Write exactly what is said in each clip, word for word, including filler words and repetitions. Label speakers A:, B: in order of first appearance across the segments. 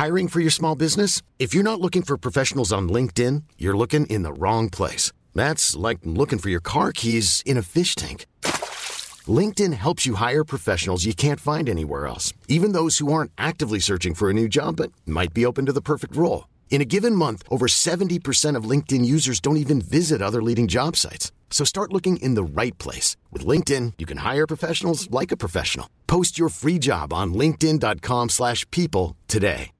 A: Hiring for your small business? If you're not looking for professionals on LinkedIn, you're looking in the wrong place. That's like looking for your car keys in a fish tank. LinkedIn helps you hire professionals you can't find anywhere else, even those who aren't actively searching for a new job but might be open to the perfect role. In a given month, over seventy percent of LinkedIn users don't even visit other leading job sites. So start looking in the right place. With LinkedIn, you can hire professionals like a professional. Post your free job on linkedin dot com slash people today.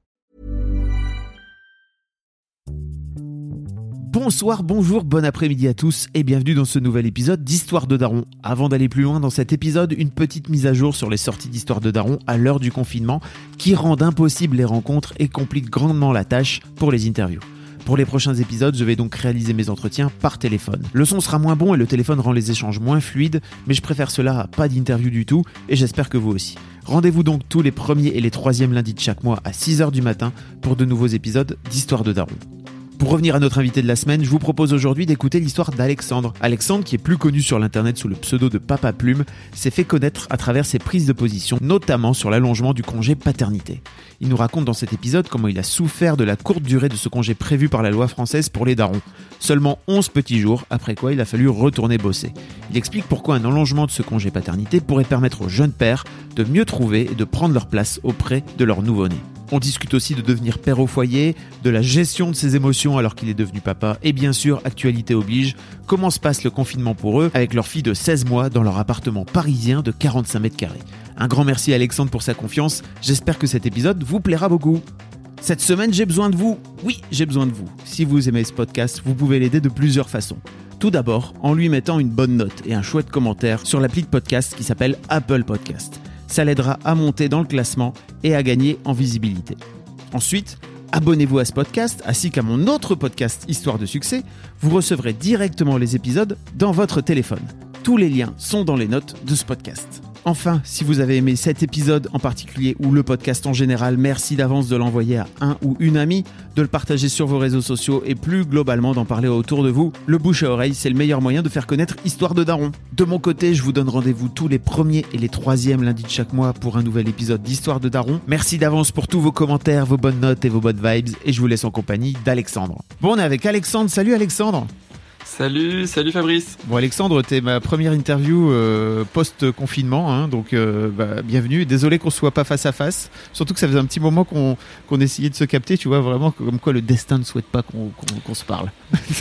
B: Bonsoir, bonjour, bon après-midi à tous et bienvenue dans ce nouvel épisode d'Histoire de Daron. Avant d'aller plus loin dans cet épisode, une petite mise à jour sur les sorties d'Histoire de Daron à l'heure du confinement qui rendent impossibles les rencontres et compliquent grandement la tâche pour les interviews. Pour les prochains épisodes, je vais donc réaliser mes entretiens par téléphone. Le son sera moins bon et le téléphone rend les échanges moins fluides, mais je préfère cela à pas d'interview du tout et j'espère que vous aussi. Rendez-vous donc tous les premiers et les troisièmes lundis de chaque mois à six heures du matin pour de nouveaux épisodes d'Histoire de Daron. Pour revenir à notre invité de la semaine, je vous propose aujourd'hui d'écouter l'histoire d'Alexandre. Alexandre, qui est plus connu sur l'internet sous le pseudo de Papa Plume, s'est fait connaître à travers ses prises de position, notamment sur l'allongement du congé paternité. Il nous raconte dans cet épisode comment il a souffert de la courte durée de ce congé prévu par la loi française pour les darons. Seulement onze petits jours, après quoi il a fallu retourner bosser. Il explique pourquoi un allongement de ce congé paternité pourrait permettre aux jeunes pères de mieux trouver et de prendre leur place auprès de leur nouveau-né. On discute aussi de devenir père au foyer, de la gestion de ses émotions alors qu'il est devenu papa, et bien sûr, actualité oblige, comment se passe le confinement pour eux avec leur fille de seize mois dans leur appartement parisien de quarante-cinq mètres carrés. Un grand merci à Alexandre pour sa confiance, j'espère que cet épisode vous plaira beaucoup. Cette semaine, j'ai besoin de vous. Oui, j'ai besoin de vous. Si vous aimez ce podcast, vous pouvez l'aider de plusieurs façons. Tout d'abord, en lui mettant une bonne note et un chouette commentaire sur l'appli de podcast qui s'appelle Apple Podcast. Ça l'aidera à monter dans le classement et à gagner en visibilité. Ensuite, abonnez-vous à ce podcast ainsi qu'à mon autre podcast Histoire de succès. Vous recevrez directement les épisodes dans votre téléphone. Tous les liens sont dans les notes de ce podcast. Enfin, si vous avez aimé cet épisode en particulier ou le podcast en général, merci d'avance de l'envoyer à un ou une amie, de le partager sur vos réseaux sociaux et plus globalement d'en parler autour de vous. Le bouche à oreille, c'est le meilleur moyen de faire connaître Histoire de Daron. De mon côté, je vous donne rendez-vous tous les premiers et les troisièmes lundis de chaque mois pour un nouvel épisode d'Histoire de Daron. Merci d'avance pour tous vos commentaires, vos bonnes notes et vos bonnes vibes et je vous laisse en compagnie d'Alexandre. Bon, on est avec Alexandre. Salut Alexandre.
C: Salut, salut Fabrice.
B: Bon Alexandre, t'es ma première interview euh, post-confinement, hein, donc euh, bah, bienvenue. Désolé qu'on ne soit pas face à face, surtout que ça faisait un petit moment qu'on, qu'on essayait de se capter, tu vois, vraiment comme quoi le destin ne souhaite pas qu'on, qu'on, qu'on se parle.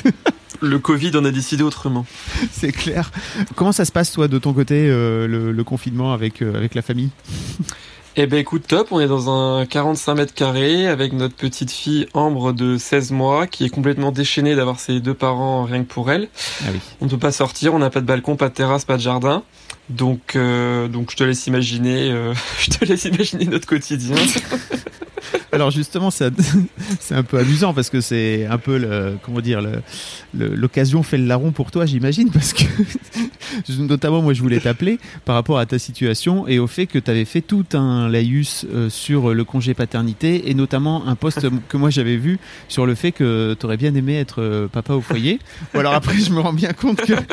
C: Le Covid en a décidé autrement.
B: C'est clair. Comment ça se passe toi de ton côté, euh, le, le confinement avec, euh, avec la famille ?
C: Eh ben écoute, top, on est dans un quarante-cinq mètres carrés avec notre petite fille Ambre de seize mois qui est complètement déchaînée d'avoir ses deux parents rien que pour elle.
B: Ah oui.
C: On ne peut pas sortir, on n'a pas de balcon, pas de terrasse, pas de jardin. Donc, euh, donc je te laisse imaginer, euh, je te laisse imaginer notre quotidien.
B: Alors justement, c'est, c'est un peu amusant parce que c'est un peu le, comment dire, le, le, l'occasion fait le larron pour toi, j'imagine, parce que notamment moi je voulais t'appeler par rapport à ta situation et au fait que tu avais fait tout un laïus euh, sur le congé paternité et notamment un post que moi j'avais vu sur le fait que tu aurais bien aimé être euh, papa au foyer. Ou alors après je me rends bien compte que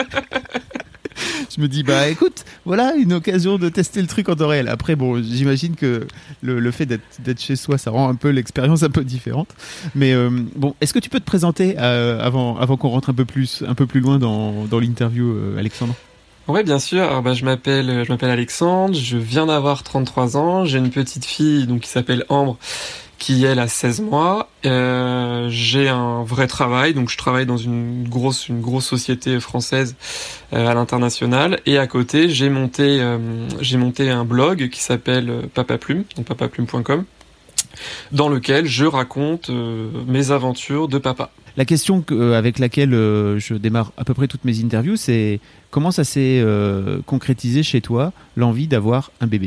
B: je me dis bah écoute, voilà une occasion de tester le truc en temps réel. Après bon, j'imagine que le, le fait d'être, d'être chez soi, ça rend un peu l'expérience un peu différente. Mais euh, bon, est-ce que tu peux te présenter euh, avant avant qu'on rentre un peu plus un peu plus loin dans dans l'interview, euh, Alexandre ?
C: Ouais, bien sûr. Alors, bah, je m'appelle, je m'appelle Alexandre. Je viens d'avoir trente-trois ans. J'ai une petite fille, donc, qui s'appelle Ambre, qui, elle, a seize mois. Euh, j'ai un vrai travail. Donc, je travaille dans une grosse, une grosse société française, euh, à l'international. Et à côté, j'ai monté, euh, j'ai monté un blog qui s'appelle Papa Plume, donc papa plume point com, dans lequel je raconte, euh, mes aventures de papa.
B: La question que, euh, avec laquelle euh, je démarre à peu près toutes mes interviews, c'est comment ça s'est euh, concrétisé chez toi, l'envie d'avoir un bébé ?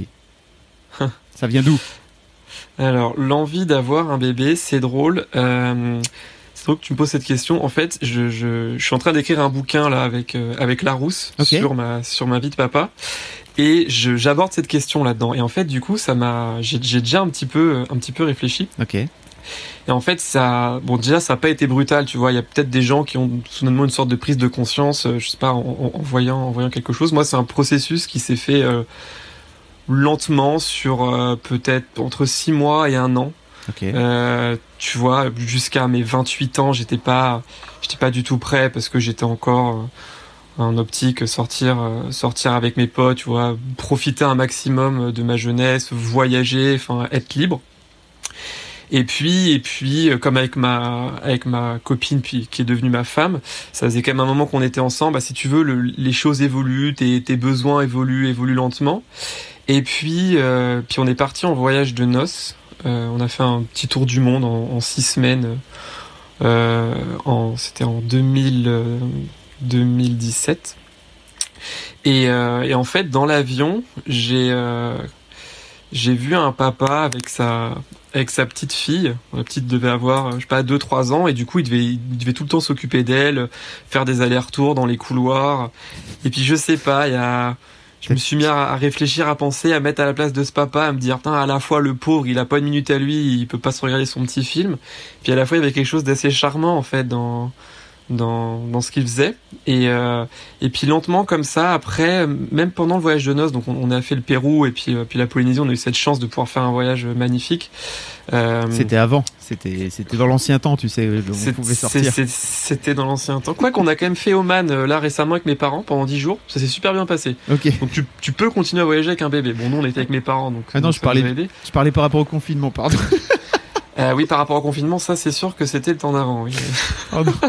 B: Ça vient d'où ?
C: Alors, l'envie d'avoir un bébé, c'est drôle. Euh, c'est drôle que tu me poses cette question. En fait, je, je, je suis en train d'écrire un bouquin là avec euh, avec Larousse okay. sur ma sur ma vie de papa. Et je, j'aborde cette question là-dedans. Et en fait, du coup, ça m'a, j'ai, j'ai déjà un petit peu, un petit peu réfléchi.
B: Ok.
C: Et en fait, ça, bon, déjà, ça n'a pas été brutal, tu vois. Il y a peut-être des gens qui ont soudainement une sorte de prise de conscience, euh, je sais pas, en, en, en voyant, en voyant quelque chose. Moi, c'est un processus qui s'est fait euh, lentement sur euh, peut-être entre six mois et un an.
B: Okay.
C: Euh, tu vois, jusqu'à mes vingt-huit ans, j'étais pas, j'étais pas du tout prêt parce que j'étais encore en optique sortir, sortir avec mes potes, tu vois, profiter un maximum de ma jeunesse, voyager, enfin être libre. Et puis, et puis, comme avec ma, avec ma copine, puis qui est devenue ma femme, ça faisait quand même un moment qu'on était ensemble. Bah, si tu veux, le, les choses évoluent, tes, tes besoins évoluent, évoluent lentement. Et puis, euh, puis on est parti en voyage de noces. Euh, on a fait un petit tour du monde en, en six semaines. Euh, en, c'était en deux mille, euh, deux mille dix-sept. Et, euh, et en fait, dans l'avion, j'ai, euh, j'ai vu un papa avec sa, avec sa petite fille. La petite devait avoir, je sais pas, deux trois ans, et du coup, il devait, il devait tout le temps s'occuper d'elle, faire des allers-retours dans les couloirs. Et puis, je sais pas, il y a, je me suis mis à, à réfléchir, à penser, à mettre à la place de ce papa, à me dire, putain, à la fois, le pauvre, il a pas une minute à lui, il peut pas se regarder son petit film. Puis à la fois, il y avait quelque chose d'assez charmant, en fait, dans, dans, dans ce qu'il faisait. Et, euh, et puis lentement, comme ça, après, même pendant le voyage de noces, donc on, on a fait le Pérou et puis, euh, puis la Polynésie, on a eu cette chance de pouvoir faire un voyage magnifique. Euh,
B: c'était avant, c'était, c'était dans l'ancien temps, tu sais, on pouvait sortir.
C: C'est, c'est, c'était dans l'ancien temps. Quoi qu'on a quand même fait Oman, euh, là, récemment avec mes parents, pendant dix jours. Ça s'est super bien passé.
B: Ok.
C: Donc tu, tu peux continuer à voyager avec un bébé. Bon, nous, on était avec mes parents, donc.
B: Ah non,
C: donc
B: je parlais, je parlais par rapport au confinement, pardon.
C: Euh, oui, par rapport au confinement, ça c'est sûr que c'était le temps d'avant. Oui.
B: Oh non.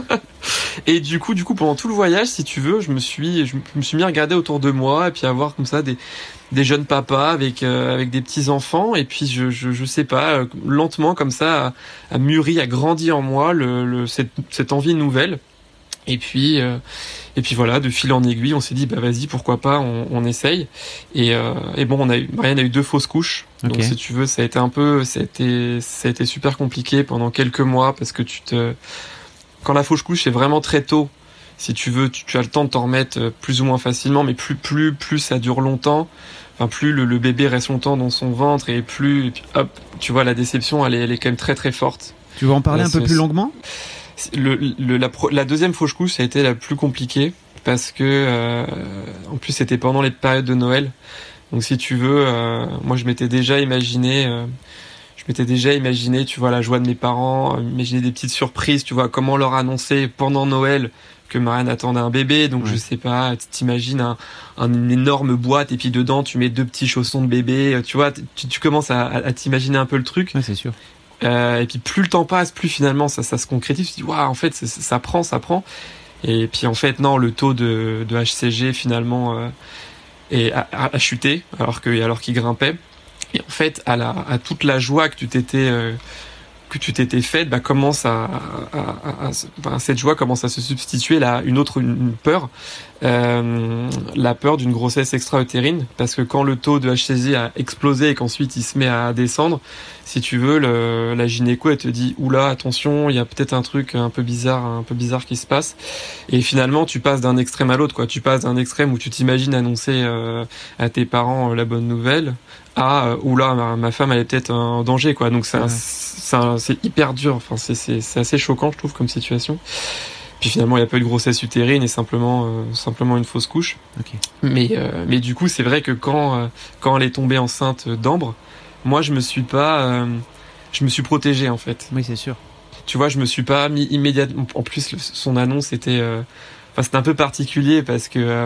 C: Et du coup, du coup, pendant tout le voyage, si tu veux, je me suis, je me suis mis à regarder autour de moi et puis à voir comme ça des, des jeunes papas avec euh, avec des petits enfants. Et puis je, je, je sais pas, euh, lentement comme ça, a, a mûri, a grandi en moi le, le cette, cette envie nouvelle. Et puis, euh, et puis voilà, de fil en aiguille, on s'est dit bah vas-y, pourquoi pas, on, on essaye. Et, euh, et bon, on a eu, Marianne a eu deux fausses couches. Okay. Donc si tu veux, ça a été un peu, ça a été, ça a été super compliqué pendant quelques mois parce que tu te, quand la fausse couche c'est vraiment très tôt, si tu veux, tu, tu as le temps de t'en remettre plus ou moins facilement, mais plus, plus, plus ça dure longtemps. Enfin, plus le, le bébé reste longtemps dans son ventre et plus, et puis, hop, tu vois, la déception, elle est, elle est quand même très très forte.
B: Tu veux en parler
C: Là,
B: un peu plus longuement?
C: Le, le, la, la deuxième fausse couche, ça a été la plus compliquée parce que, euh, en plus, c'était pendant les périodes de Noël. Donc, si tu veux, euh, moi, je m'étais déjà imaginé, euh, je m'étais déjà imaginé, tu vois, la joie de mes parents, euh, imaginer des petites surprises, tu vois, comment leur annoncer pendant Noël que Marianne attendait un bébé. Donc, ouais. Je sais pas, t'imagines un, un, une énorme boîte et puis dedans, tu mets deux petits chaussons de bébé, tu vois, tu, tu commences à, à t'imaginer un peu le truc.
B: Ouais, c'est sûr.
C: Euh, et puis plus le temps passe, plus finalement ça, ça se concrétise. Tu te dis waouh, en fait ça, ça prend, ça prend. Et puis en fait non, le taux de, de H C G finalement euh, est, a, a chuté alors que alors qu'il grimpait. Et en fait à la à toute la joie que tu t'étais euh, que tu t'étais faite, bah commence à, à, à, à, à cette joie commence à se substituer là une autre une, une peur, euh, la peur d'une grossesse extra-utérine, parce que quand le taux de H C G a explosé et qu'ensuite il se met à descendre, si tu veux, le, la gynéco elle te dit oula attention, il y a peut-être un truc un peu bizarre, un peu bizarre qui se passe, et finalement tu passes d'un extrême à l'autre quoi, tu passes d'un extrême où tu t'imagines annoncer euh, à tes parents euh, la bonne nouvelle, à euh, oula ma, ma femme elle est peut-être en danger quoi, donc c'est ouais. un, c'est, un, c'est hyper dur, enfin c'est, c'est c'est assez choquant je trouve comme situation. Puis finalement il n'y a pas eu de grossesse utérine et simplement euh, simplement une fausse couche.
B: Okay.
C: Mais euh, mais du coup c'est vrai que quand euh, quand elle est tombée enceinte d'Ambre, moi je me suis pas euh, je me suis protégé en fait.
B: Oui c'est sûr.
C: Tu vois, je me suis pas mis immédiatement. En plus son annonce était euh, enfin c'était un peu particulier parce que euh,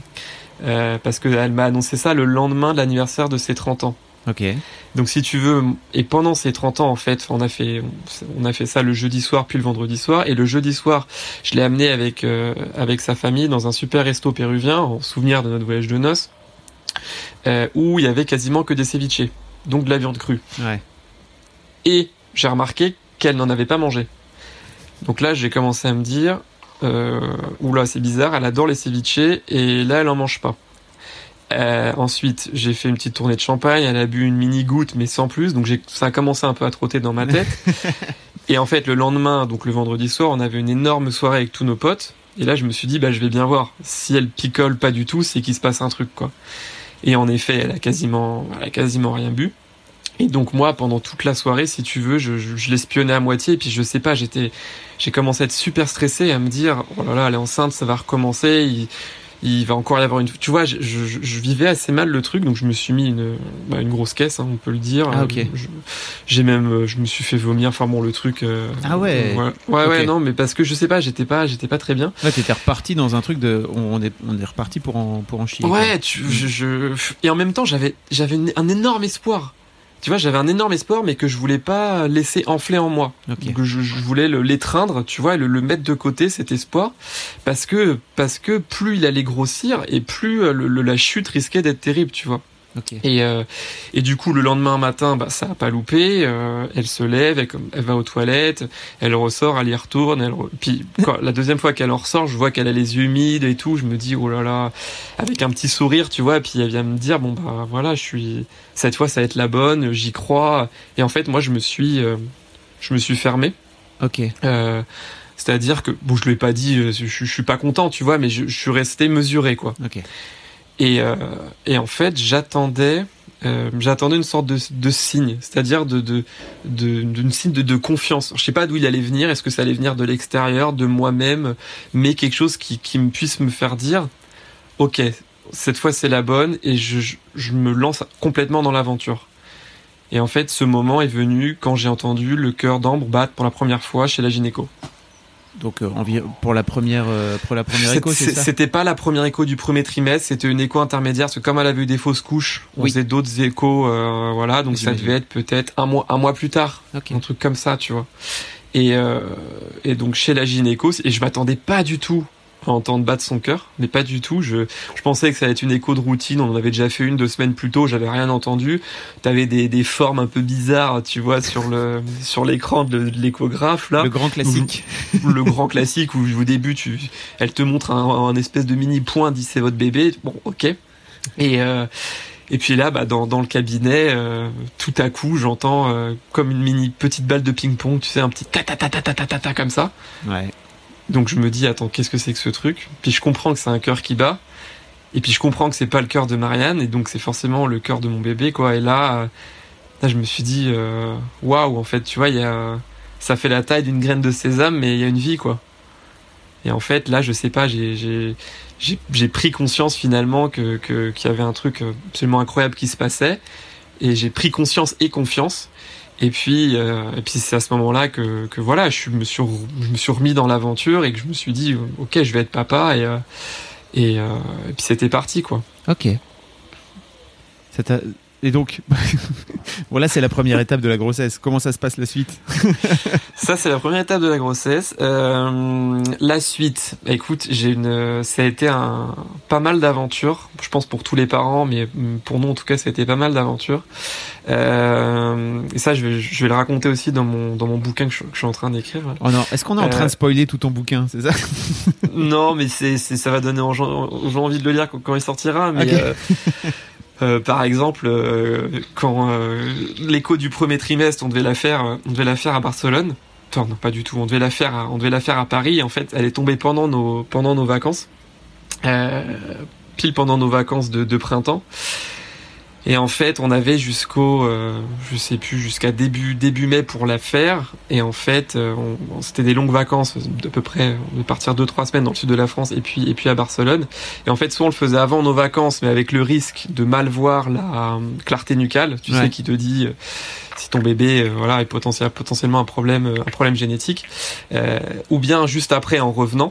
C: Euh, parce que elle m'a annoncé ça le lendemain de l'anniversaire de ses trente ans.
B: Ok.
C: Donc si tu veux, et pendant ses trente ans en fait, on a fait, on a fait ça le jeudi soir puis le vendredi soir, et le jeudi soir, je l'ai amené avec euh, avec sa famille dans un super resto péruvien en souvenir de notre voyage de noces, euh, où il y avait quasiment que des ceviches, donc de la viande crue.
B: Ouais.
C: Et j'ai remarqué qu'elle n'en avait pas mangé. Donc là, j'ai commencé à me dire. Euh, oula c'est bizarre, elle adore les ceviches et là elle en mange pas. Euh, ensuite j'ai fait une petite tournée de champagne, elle a bu une mini goutte mais sans plus, donc j'ai, ça a commencé un peu à trotter dans ma tête. Et en fait le lendemain, donc le vendredi soir, on avait une énorme soirée avec tous nos potes et là je me suis dit bah je vais bien voir, si elle picole pas du tout c'est qu'il se passe un truc quoi. Et en effet elle a quasiment, elle a quasiment rien bu. Et donc moi, pendant toute la soirée, si tu veux, je, je, je l'espionnais à moitié. Et puis je sais pas, j'étais, j'ai commencé à être super stressé, à me dire, oh là là, elle est enceinte, ça va recommencer. Il, il va encore y avoir une, tu vois, je, je, je vivais assez mal le truc, donc je me suis mis une, bah, une grosse caisse, hein, on peut le dire.
B: Ah, ok.
C: Je, j'ai même, je me suis fait vomir, enfin bon, le truc. Euh,
B: ah ouais.
C: Ouais, ouais,
B: okay.
C: ouais, non, mais parce que je sais pas, j'étais pas, j'étais pas très bien.
B: Ouais, t'étais reparti dans un truc de, on est, on est reparti pour en, pour en chier.
C: Ouais, tu, je, je, et en même temps, j'avais, j'avais une, un énorme espoir. Tu vois, j'avais un énorme espoir, mais que je voulais pas laisser enfler en moi.
B: Okay.
C: Donc je, je voulais le, l'étreindre, tu vois, et le, le mettre de côté, cet espoir, parce que, parce que plus il allait grossir, et plus le, le, la chute risquait d'être terrible, tu vois.
B: Okay.
C: Et, euh, et du coup, le lendemain matin, bah, ça a pas loupé. Euh, elle se lève, elle, elle va aux toilettes, elle ressort, elle y retourne. Elle re... Puis quand, la deuxième fois qu'elle en ressort, je vois qu'elle a les yeux humides et tout. Je me dis, oh là là, avec un petit sourire, tu vois. Et puis elle vient me dire, bon bah voilà, je suis cette fois, ça va être la bonne, j'y crois. Et en fait, moi, je me suis, euh, je me suis fermé.
B: Ok.
C: Euh, c'est-à-dire que bon, je lui ai pas dit, je, je, je suis pas content, tu vois, mais je, je suis resté mesuré, quoi.
B: Ok.
C: Et, euh, et en fait, j'attendais, euh, j'attendais une sorte de, de signe, c'est-à-dire de, de, de, d'une signe de, de confiance. Je sais pas d'où il allait venir, est-ce que ça allait venir de l'extérieur, de moi-même, mais quelque chose qui, qui me puisse me faire dire, ok, cette fois c'est la bonne, et je, je, je me lance complètement dans l'aventure. Et en fait, ce moment est venu quand j'ai entendu le cœur d'Ambre battre pour la première fois chez la gynéco.
B: Donc euh, pour la première euh, pour la première écho, c'est, c'est ça.
C: C'était pas la première écho du premier trimestre, c'était une écho intermédiaire. Parce que comme elle avait eu des fausses couches, on
B: oui.
C: faisait d'autres échos, euh, voilà. Donc
B: J'imagine.
C: Ça devait être peut-être un mois, un mois plus tard,
B: okay.
C: un truc comme ça, tu vois. Et euh, et donc chez la gynéco, et je m'attendais pas du tout à entendre battre son cœur, mais pas du tout. Je je pensais que ça allait être une écho de routine. On en avait déjà fait une deux semaines plus tôt, j'avais rien entendu. T'avais des des formes un peu bizarres, tu vois, sur le sur l'écran de, de l'échographe là.
B: Le grand classique.
C: Le, le grand classique où au début tu, elle te montre un, un espèce de mini point, dit c'est votre bébé. Bon, ok. Et euh, et puis là, bah dans dans le cabinet, euh, tout à coup, j'entends euh, comme une mini petite balle de ping-pong, tu sais, un petit ta ta ta ta ta ta ta ta comme ça.
B: Ouais.
C: Donc je me dis, attends, qu'est-ce que c'est que ce truc ? Puis je comprends que c'est un cœur qui bat. Et puis je comprends que c'est pas le cœur de Marianne. Et donc c'est forcément le cœur de mon bébé, quoi. Et là, là je me suis dit, waouh, wow, en fait, tu vois, il y a, ça fait la taille d'une graine de sésame, mais il y a une vie, quoi. Et en fait, là, je sais pas, j'ai, j'ai, j'ai, j'ai pris conscience finalement que, que, qu'il y avait un truc absolument incroyable qui se passait. Et j'ai pris conscience et confiance. Et puis, euh, et puis c'est à ce moment-là que, que voilà, je me suis, je me suis remis dans l'aventure et que je me suis dit, ok, je vais être papa et euh, et, euh, et puis c'était parti, quoi.
B: Ok. Ça t'a... Et donc, voilà, c'est la première étape de la grossesse. Comment ça se passe la suite ?
C: Ça, c'est la première étape de la grossesse. Euh, la suite, écoute, j'ai une, ça a été un pas mal d'aventures. Je pense pour tous les parents, mais pour nous en tout cas, ça a été pas mal d'aventures. Euh, et ça, je vais, je vais le raconter aussi dans mon dans mon bouquin que je, que je suis en train d'écrire. Là.
B: Oh non, est-ce qu'on est en train euh... de spoiler tout ton bouquin, c'est ça ?
C: Non, mais c'est, c'est ça va donner aux gens, aux gens envie de le lire quand, quand il sortira. Mais
B: okay.
C: euh, Euh, par exemple, euh, quand euh, l'écho du premier trimestre, on devait la faire, on devait la faire à Barcelone. Enfin, non, pas du tout. On devait la faire, à, on devait la faire à Paris. Et en fait, elle est tombée pendant nos, pendant nos vacances, euh, pile pendant nos vacances de, de printemps. Et en fait, on avait jusqu'au, euh, je sais plus, jusqu'à début début mai pour la faire. Et en fait, euh, on, c'était des longues vacances, d'à peu près, on devait partir deux trois semaines dans le sud de la France et puis et puis à Barcelone. Et en fait, soit on le faisait avant nos vacances, mais avec le risque de mal voir la euh, clarté nucale, tu ouais. sais, qui te dit euh, si ton bébé, euh, voilà, est potentiel, potentiellement un problème, euh, un problème génétique, euh, ou bien juste après en revenant.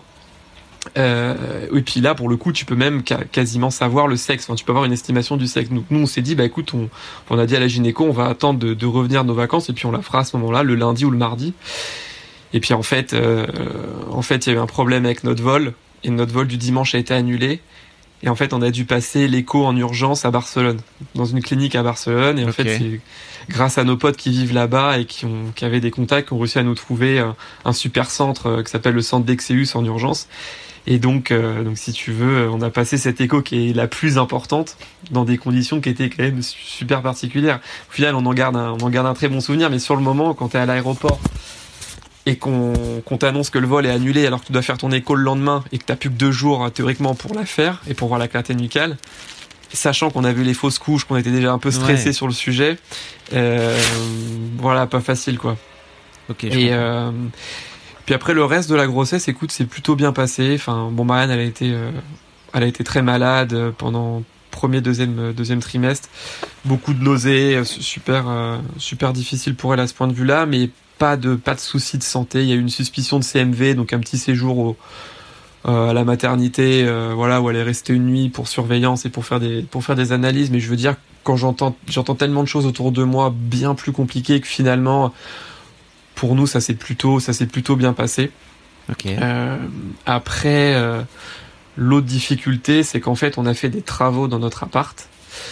C: Euh, et puis là, pour le coup, tu peux même ca- quasiment savoir le sexe. Enfin, tu peux avoir une estimation du sexe. Donc, nous, on s'est dit, bah écoute, on, on a dit à la gynéco, on va attendre de, de revenir de nos vacances et puis on la fera à ce moment-là, le lundi ou le mardi. Et puis en fait, euh, en fait, il y a eu un problème avec notre vol et notre vol du dimanche a été annulé. Et en fait, on a dû passer l'écho en urgence à Barcelone, dans une clinique à Barcelone. Et en okay. fait, c'est grâce à nos potes qui vivent là-bas et qui, ont, qui avaient des contacts, qui ont réussi à nous trouver un, un super centre euh, qui s'appelle le centre d'Exeus en urgence. Et donc, euh, donc, si tu veux, on a passé cette écho qui est la plus importante dans des conditions qui étaient quand même super particulières. Au final, on en garde un, on en garde un très bon souvenir, mais sur le moment, quand t'es à l'aéroport et qu'on, qu'on t'annonce que le vol est annulé alors que tu dois faire ton écho le lendemain et que t'as plus que deux jours théoriquement pour la faire et pour voir la clarté nucale, sachant qu'on a vu les fausses couches, qu'on était déjà un peu stressé ouais. sur le sujet, euh, voilà, pas facile, quoi.
B: Ok.
C: Et euh, puis après le reste de la grossesse, écoute, c'est plutôt bien passé. Enfin, bon, Marianne, elle a été, euh, elle a été très malade pendant premier, deuxième, deuxième trimestre. Beaucoup de nausées, super, euh, super difficile pour elle à ce point de vue-là, mais pas de, pas de soucis de santé. Il y a eu une suspicion de C M V, donc un petit séjour au, euh, à la maternité, euh, voilà, où elle est restée une nuit pour surveillance et pour faire des, pour faire des analyses. Mais je veux dire, quand j'entends, j'entends tellement de choses autour de moi bien plus compliquées que finalement, pour nous, ça s'est plutôt, ça s'est plutôt bien passé.
B: Ok.
C: Euh, après, euh, l'autre difficulté, c'est qu'en fait, on a fait des travaux dans notre appart.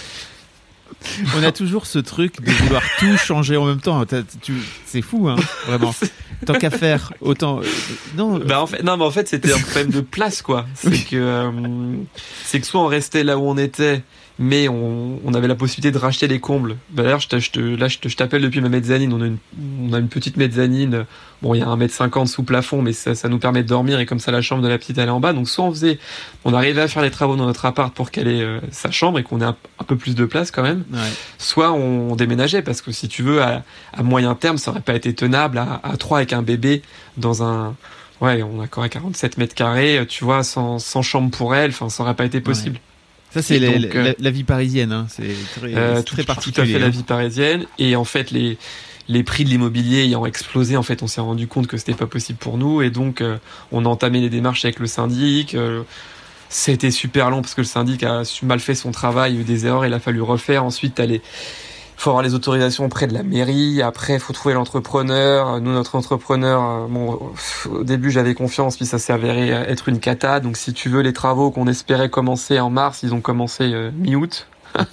B: On a toujours ce truc de vouloir tout changer en même temps. T'as, tu, c'est fou, hein, vraiment. Tant qu'à faire, autant. Euh, non.
C: Bah en fait, non, mais en fait, c'était un problème de place, quoi. C'est que, euh, c'est que soit on restait là où on était, mais on, on avait la possibilité de racheter les combles. Bah, d'ailleurs, je te, je te, là, je, te, je t'appelle depuis ma mezzanine. On a une, on a une petite mezzanine. Bon, il y a un mètre cinquante sous plafond, mais ça, ça nous permet de dormir et comme ça, la chambre de la petite, elle est en bas. Donc, soit on faisait, on arrivait à faire les travaux dans notre appart pour qu'elle ait euh, sa chambre et qu'on ait un, un peu plus de place quand même.
B: Ouais.
C: Soit on, on déménageait parce que si tu veux, à, à moyen terme, ça aurait pas été tenable à, à trois avec un bébé dans un, ouais, on a encore à quarante-sept mètres carrés, tu vois, sans, sans chambre pour elle. Enfin, ça aurait pas été possible.
B: Ouais. Ça, c'est les,
C: donc,
B: la, la vie parisienne, hein. C'est très,
C: euh,
B: c'est
C: tout,
B: très particulier.
C: Tout à fait
B: hein.
C: la vie parisienne. Et en fait, les, les prix de l'immobilier ayant explosé, en fait, on s'est rendu compte que c'était pas possible pour nous. Et donc, euh, on a entamé les démarches avec le syndic. Euh, c'était super long parce que le syndic a mal fait son travail, il y a eu des erreurs, il a fallu refaire. Ensuite, t'as les, faut avoir les autorisations auprès de la mairie. Après, faut trouver l'entrepreneur. Nous, notre entrepreneur, bon, au début, j'avais confiance, puis ça s'est avéré être une cata. Donc, si tu veux, les travaux qu'on espérait commencer en mars, ils ont commencé euh, mi-août,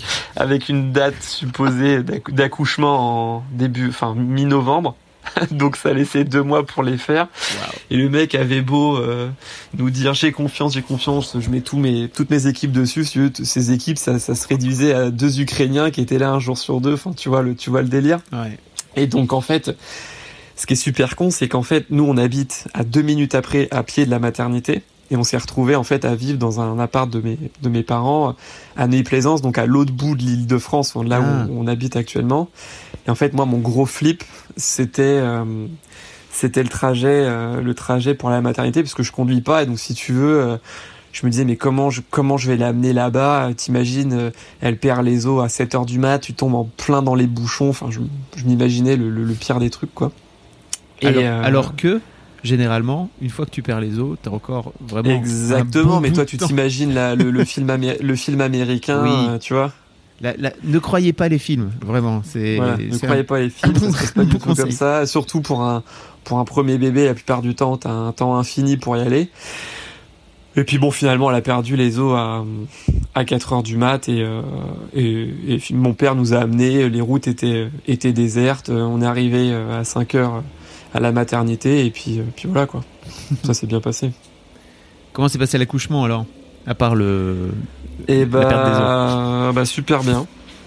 C: avec une date supposée d'accouchement en début, enfin mi-novembre. Donc, ça laissait deux mois pour les faire. Wow. Et le mec avait beau euh, nous dire j'ai confiance, j'ai confiance, je mets tous mes, toutes mes équipes dessus. Si tu veux, ces équipes, ça, ça se réduisait à deux Ukrainiens qui étaient là un jour sur deux. Enfin, tu vois le, tu vois le délire.
B: Ouais.
C: Et donc en fait, ce qui est super con, c'est qu'en fait, nous on habite à deux minutes après à pied de la maternité. Et on s'est retrouvés en fait à vivre dans un appart de mes de mes parents à Neuilly-Plaisance, donc à l'autre bout de l'Île-de-France, là ah. où on habite actuellement. Et en fait, moi, mon gros flip, c'était euh, c'était le trajet euh, le trajet pour la maternité, parce que je conduis pas. Et donc, si tu veux, euh, je me disais mais comment je comment je vais l'amener là-bas ? T'imagines, euh, elle perd les os à sept heures du mat, tu tombes en plein dans les bouchons. Enfin, je, je m'imaginais le, le, le pire des trucs, quoi.
B: Et alors, euh, alors que généralement, une fois que tu perds les os, t'as encore vraiment
C: exactement.
B: Un bon
C: mais toi,
B: tu
C: t'imagines la, le, le film amé- le film américain, oui. euh, tu vois.
B: La, la, ne croyez pas les films, vraiment. C'est,
C: voilà, ne
B: c'est
C: croyez
B: un,
C: pas les films, ça se passe pas du tout
B: conseil.
C: comme ça. Surtout pour un pour un premier bébé, la plupart du temps, t'as un temps infini pour y aller. Et puis bon, finalement, elle a perdu les os à à quatre heures du mat et, euh, et et mon père nous a amenés. Les routes étaient étaient désertes. On est arrivé à cinq heures à la maternité et puis puis voilà quoi. Ça s'est bien passé.
B: Comment s'est passé l'accouchement alors, à part le
C: et bah,
B: la perte des os?
C: Bah super bien.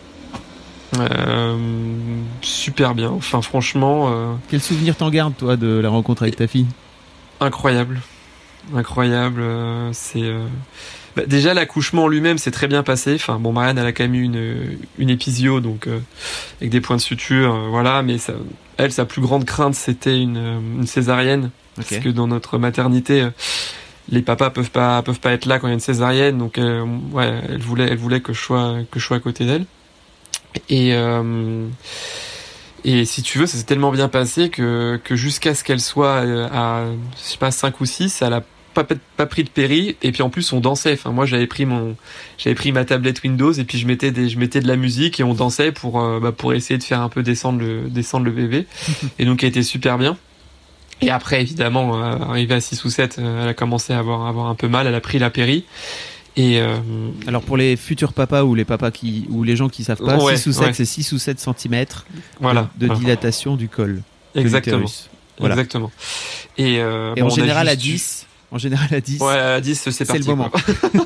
C: Euh, super bien. Enfin franchement. Euh...
B: Quel souvenir t'en gardes toi de la rencontre avec ta fille?
C: Incroyable, incroyable. Euh, c'est euh... bah, déjà l'accouchement en lui-même s'est très bien passé. Enfin bon, Marianne elle a quand même eu une une épisio donc euh, avec des points de suture, euh, voilà. Mais ça, elle sa plus grande crainte c'était une une césarienne. Okay. Parce que dans notre maternité, les papas peuvent pas peuvent pas être là quand il y a une césarienne, donc euh, ouais, elle voulait elle voulait que je sois que je sois à côté d'elle. Et euh, et si tu veux, ça s'est tellement bien passé que que jusqu'à ce qu'elle soit à je sais pas cinq ou six, elle a pas pas pris de péri. Et puis en plus on dansait. Enfin moi j'avais pris mon j'avais pris ma tablette Windows et puis je mettais des je mettais de la musique et on dansait pour euh, bah, pour essayer de faire un peu descendre le descendre le bébé. Et donc elle était super bien. Et après, évidemment, euh, arrivée à six ou sept, euh, elle a commencé à avoir, à avoir un peu mal, elle a pris la péri. Et euh...
B: alors pour les futurs papas ou les papas qui ou les gens qui savent pas, ouais, six ou sept, ouais. C'est six ou sept centimètres
C: voilà,
B: de, de
C: voilà.
B: dilatation du col.
C: Exactement. Voilà. Exactement. Et, euh,
B: et bon, en général à dix, en général à dix.
C: Ouais, à dix, c'est, c'est parti.
B: C'est le moment.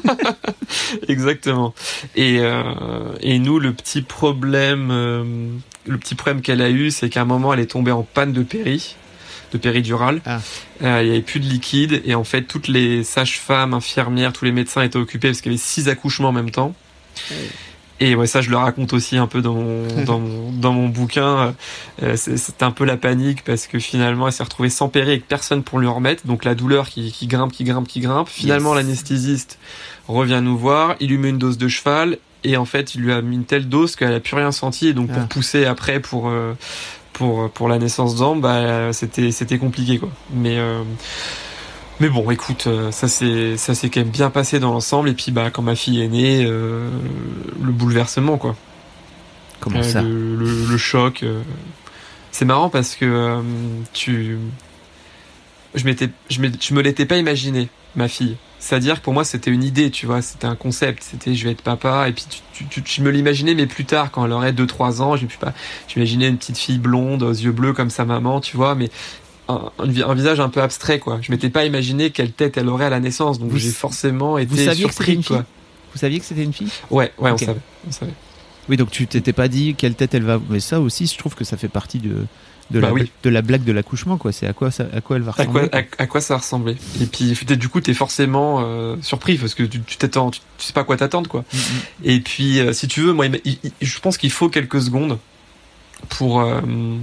C: Exactement. Et euh, et nous, le petit problème, euh, le petit problème qu'elle a eu, c'est qu'à un moment, elle est tombée en panne de péri. de péridurale. Ah. Euh, il y avait plus de liquide et en fait toutes les sages-femmes, infirmières, tous les médecins étaient occupés parce qu'il y avait six accouchements en même temps. Oui. Et ouais, ça, je le raconte aussi un peu dans mon, dans mon, dans mon bouquin. Euh, c'est, c'était un peu la panique parce que finalement, elle s'est retrouvée sans péri avec personne pour lui en remettre. Donc la douleur qui, qui grimpe, qui grimpe, qui grimpe. Finalement, yes. L'anesthésiste revient nous voir. Il lui met une dose de cheval. Et en fait, il lui a mis une telle dose qu'elle a plus rien senti. Et donc, pour ah. pousser après pour, euh, pour, pour la naissance d'Ambre, bah, c'était, c'était compliqué, quoi. Mais, euh, Mais bon, écoute, ça s'est ça s'est quand même bien passé dans l'ensemble. Et puis bah quand ma fille est née, euh, le bouleversement quoi.
B: Comment euh, ça
C: le, le, le choc. Euh... C'est marrant parce que euh, tu, je m'étais, je, je me l'étais pas imaginé ma fille. C'est-à-dire que pour moi c'était une idée, tu vois, c'était un concept. C'était je vais être papa. Et puis tu, tu, tu, je me l'imaginais mais plus tard quand elle aurait deux trois ans, je ne sais pas. J'imaginais une petite fille blonde aux yeux bleus comme sa maman, tu vois, mais Un, un visage un peu abstrait quoi. Je m'étais pas imaginé quelle tête elle aurait à la naissance, donc vous, j'ai forcément été surpris quoi.
B: Vous saviez que c'était une fille ?
C: Ouais, ouais, okay. on savait, on savait.
B: Oui, donc tu t'étais pas dit quelle tête elle va. Mais ça aussi, je trouve que ça fait partie de de,
C: bah
B: la,
C: oui.
B: de la blague de l'accouchement quoi. C'est à quoi ça, à quoi elle va ressembler.
C: À quoi, à, à quoi ça ressemblait. Et puis du coup, t'es forcément euh, surpris parce que tu, tu t'attends, tu, tu sais pas à quoi t'attendre quoi. Mm-hmm. Et puis, euh, si tu veux, moi, il, il, je pense qu'il faut quelques secondes pour. Euh,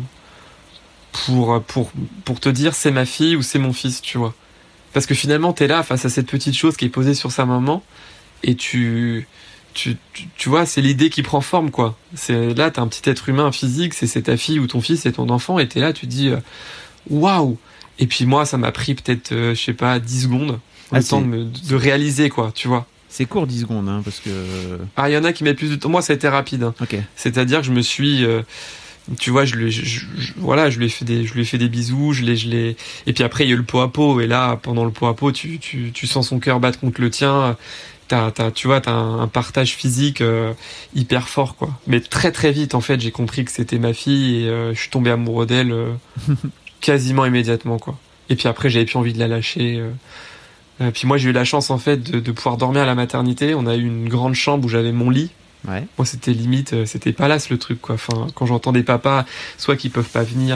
C: pour pour pour te dire c'est ma fille ou c'est mon fils, tu vois. Parce que finalement t'es là face à cette petite chose qui est posée sur sa maman et tu tu tu, tu vois, c'est l'idée qui prend forme quoi. C'est là t'as un petit être humain physique, c'est c'est ta fille ou ton fils, c'est ton enfant et t'es là tu te dis waouh. Wow. Et puis moi ça m'a pris peut-être euh, je sais pas dix secondes le ah, temps de, me, de réaliser quoi, tu vois.
B: C'est court dix secondes hein parce que
C: ah il y en a qui mettent plus de temps. Moi ça a été rapide. Hein.
B: Okay.
C: C'est-à-dire que je me suis euh, tu vois, je lui, je, je, voilà, je lui ai fait des, je lui ai fait des bisous, je l'ai, je l'ai, et puis après il y a eu le pot à pot, et là, pendant le pot à pot, tu, tu, tu sens son cœur battre contre le tien, t'as, t'as, tu vois, t'as un, un partage physique euh, hyper fort, quoi. Mais très très vite, en fait, j'ai compris que c'était ma fille, et euh, je suis tombé amoureux d'elle euh, quasiment immédiatement, quoi. Et puis après, j'avais plus envie de la lâcher. Euh, euh, puis moi, j'ai eu la chance, en fait, de, de pouvoir dormir à la maternité. On a eu une grande chambre où j'avais mon lit.
B: Ouais.
C: Moi, c'était limite, c'était palace le truc, quoi. Enfin, quand j'entends des papas, soit qui peuvent pas venir,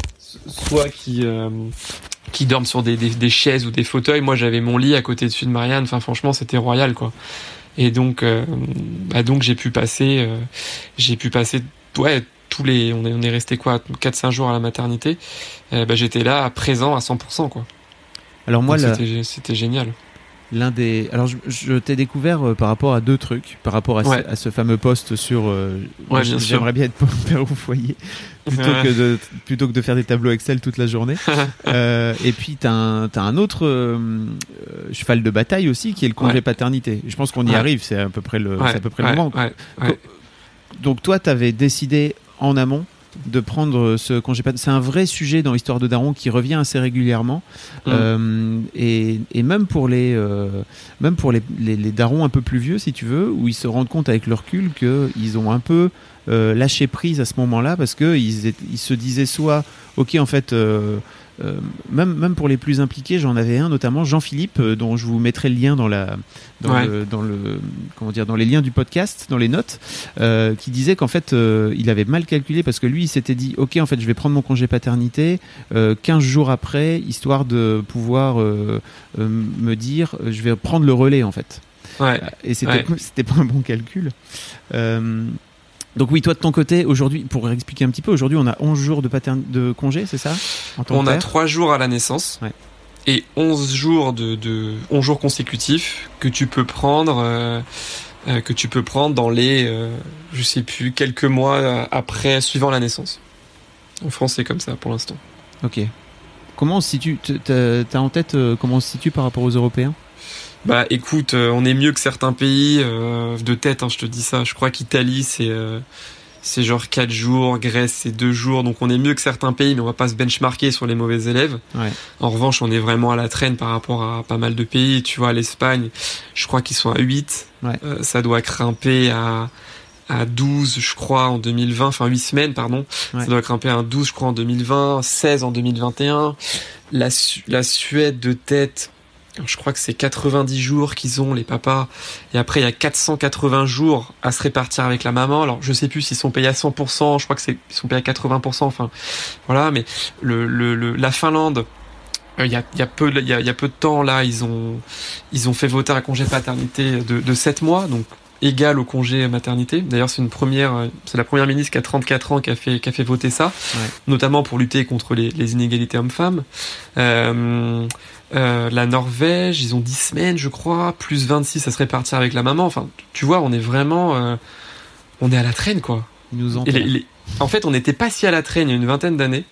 C: soit qui euh, qui dorment sur des, des des chaises ou des fauteuils. Moi, j'avais mon lit à côté dessus de Marianne. Enfin, franchement, c'était royal, quoi. Et donc, euh, bah donc j'ai pu passer, euh, j'ai pu passer, ouais, tous les, on est on est resté quoi, quatre cinq jours à la maternité. Euh, bah j'étais là, présent à cent pour cent, quoi.
B: Alors moi,
C: donc,
B: la...
C: c'était c'était génial.
B: L'un des, alors je, je t'ai découvert euh, par rapport à deux trucs, par rapport à,
C: ouais.
B: ce, à ce fameux post sur. Euh,
C: ouais, bien
B: j'aimerais
C: sûr.
B: bien être père au foyer plutôt ouais. que de plutôt que de faire des tableaux Excel toute la journée. euh, et puis t'as un t'as un autre euh, cheval de bataille aussi qui est le congé ouais. paternité. Je pense qu'on y ouais. arrive, c'est à peu près le
C: ouais.
B: c'est à peu près
C: ouais.
B: le moment.
C: Ouais. Ouais.
B: Donc toi t'avais décidé en amont de prendre ce congé paternité. C'est un vrai sujet dans l'histoire de Daron qui revient assez régulièrement. Mmh. Euh, et, et même pour les euh, même pour les, les, les darons un peu plus vieux, si tu veux, où ils se rendent compte avec le recul qu'ils ont un peu euh, lâché prise à ce moment-là parce qu'ils ils se disaient soit ok en fait euh, Euh, même, même pour les plus impliqués, j'en avais un notamment, Jean-Philippe, euh, dont je vous mettrai le lien dans la, dans
C: ouais.
B: le, dans le, comment dire, dans les liens du podcast, dans les notes, euh, qui disait qu'en fait, euh, il avait mal calculé parce que lui, il s'était dit, ok, en fait, je vais prendre mon congé paternité euh, quinze jours après, histoire de pouvoir euh, euh, me dire, je vais prendre le relais en fait.
C: Ouais.
B: Et c'était,
C: ouais.
B: c'était pas un bon calcul. Euh, Donc oui, toi de ton côté, aujourd'hui, pour expliquer un petit peu, aujourd'hui on a onze jours de, patern... de congé, c'est ça en tant
C: On
B: que
C: a
B: père
C: trois jours à la naissance
B: ouais.
C: et onze jours de, de onze jours consécutifs que tu peux prendre euh, euh, que tu peux prendre dans les euh, je sais plus quelques mois après suivant la naissance. En France, c'est comme ça pour l'instant.
B: Ok. Comment on se situe ? T'as, t'as en tête euh, comment on se situe par rapport aux Européens ?
C: Bah écoute, euh, on est mieux que certains pays euh, de tête, hein, je te dis ça. Je crois qu'Italie c'est euh, c'est genre quatre jours, Grèce c'est deux jours, donc on est mieux que certains pays, mais on va pas se benchmarker sur les mauvais élèves.
B: Ouais.
C: En revanche, on est vraiment à la traîne par rapport à pas mal de pays. Tu vois, l'Espagne, je crois qu'ils sont à huit.
B: Ouais.
C: Euh, ça doit grimper à à douze, je crois, en deux mille vingt, enfin huit semaines, pardon. Ouais. Ça doit grimper à douze, je crois, en deux mille vingt, seize en deux mille vingt et un. La Su- la Suède de tête. Je crois que c'est quatre-vingt-dix jours qu'ils ont, les papas. Et après, il y a quatre cent quatre-vingts jours à se répartir avec la maman. Alors, je sais plus s'ils sont payés à cent pour cent. Je crois que c'est, ils sont payés à quatre-vingts pour cent. Enfin, voilà. Mais le, le, le la Finlande, il y a, il y a peu, il y a, il y a peu de temps, là, ils ont, ils ont fait voter un congé paternité de, de sept mois. Donc, égale au congé maternité. D'ailleurs, c'est une première, c'est la première ministre qui a trente-quatre ans qui a fait, qui a fait voter ça, ouais. Notamment pour lutter contre les, les inégalités hommes-femmes. Euh, euh, la Norvège, ils ont dix semaines, je crois, plus vingt-six à se répartir avec la maman. Enfin, tu vois, on est vraiment, euh, on est à la traîne, quoi.
B: Ils nous
C: et les, les, en fait, on n'était pas si à la traîne il y a une vingtaine d'années.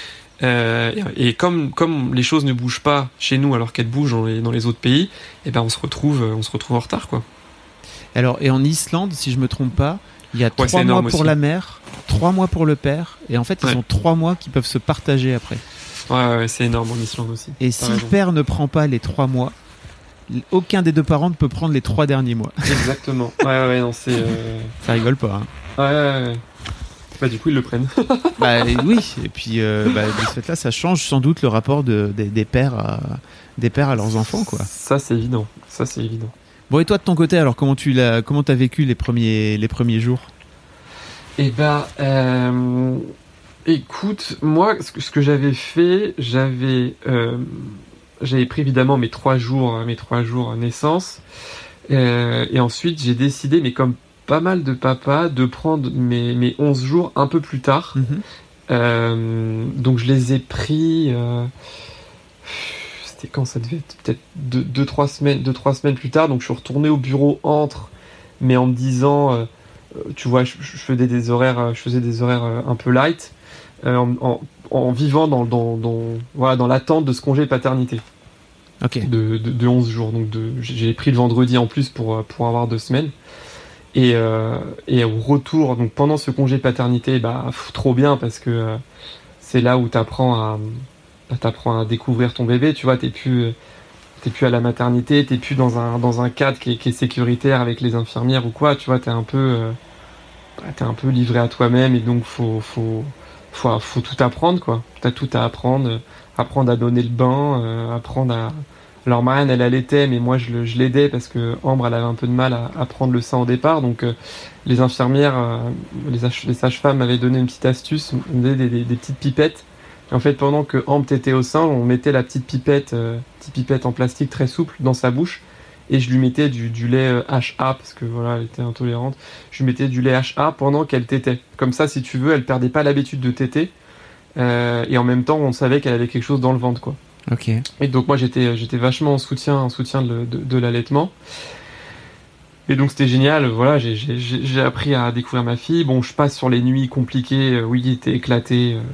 C: Euh, et comme comme les choses ne bougent pas chez nous alors qu'elles bougent dans les, dans les autres pays, et ben on se retrouve on se retrouve en retard, quoi.
B: Alors, et en Islande, si je me trompe pas, il y a
C: ouais,
B: trois mois pour
C: aussi.
B: la mère, trois mois pour le père, et en fait ils
C: ouais.
B: ont trois mois qui peuvent se partager après.
C: Ouais, ouais, c'est énorme en Islande aussi.
B: Et si le père ne prend pas les trois mois, aucun des deux parents ne peut prendre les trois derniers mois.
C: Exactement. Ouais, ouais, non, c'est. Euh...
B: Ça rigole pas. Hein.
C: Ouais, ouais, ouais. Bah du coup ils le prennent.
B: Bah oui, et puis euh, bah, de ce fait-là, ça change sans doute le rapport de, de, des pères à, des pères à leurs enfants, quoi.
C: Ça c'est évident, ça c'est évident.
B: Bon, et toi de ton côté, alors comment tu l'as, comment t'as vécu les premiers, les premiers jours ?
C: Eh bah, euh, écoute, moi ce que, ce que j'avais fait, j'avais, euh, j'avais pris évidemment mes trois jours, mes trois jours naissance, euh, et ensuite j'ai décidé, mais comme pas mal de papas, de prendre mes, mes onze jours un peu plus tard. Mmh. Euh, donc je les ai pris... Euh, c'était quand ça devait être peut-être deux, deux, trois semaines, deux, trois semaines plus tard. Donc je suis retourné au bureau entre, mais en me disant... Euh, tu vois, je, je, faisais des horaires, je faisais des horaires un peu light, euh, en, en, en vivant dans, dans, dans, voilà, dans l'attente de ce congé paternité.
B: Okay.
C: De, de, de onze jours. Donc de, j'ai pris le vendredi en plus pour, pour avoir deux semaines. Et, euh, et au retour, donc pendant ce congé paternité, bah pff, trop bien parce que euh, c'est là où t'apprends à, bah, t'apprends à découvrir ton bébé. Tu vois, t'es plus, t'es plus à la maternité, t'es plus dans un dans un cadre qui est, qui est sécuritaire avec les infirmières ou quoi. Tu vois, t'es un peu, euh, bah, t'es un peu livré à toi-même et donc faut faut faut faut tout apprendre, quoi. T'as tout à apprendre, apprendre à donner le bain, euh, apprendre à Alors Marianne, elle allaitait, mais moi je, le, je l'aidais parce que Ambre, elle avait un peu de mal à, à prendre le sein au départ. Donc euh, les infirmières, euh, les, les sages-femmes m'avaient donné une petite astuce, on donnait des, des, des petites pipettes. Et en fait, pendant que Ambre tétait au sein, on mettait la petite pipette, euh, petite pipette en plastique très souple dans sa bouche, et je lui mettais du, du lait euh, H A parce que voilà, elle était intolérante. Je lui mettais du lait H A pendant qu'elle tétait. Comme ça, si tu veux, elle perdait pas l'habitude de téter, euh, et en même temps, on savait qu'elle avait quelque chose dans le ventre, quoi.
B: Ok.
C: Et donc moi j'étais j'étais vachement en soutien en soutien de, de, de l'allaitement. Et donc c'était génial. Voilà, j'ai, j'ai j'ai appris à découvrir ma fille. Bon, je passe sur les nuits compliquées. Euh, oui, était éclatée. Euh,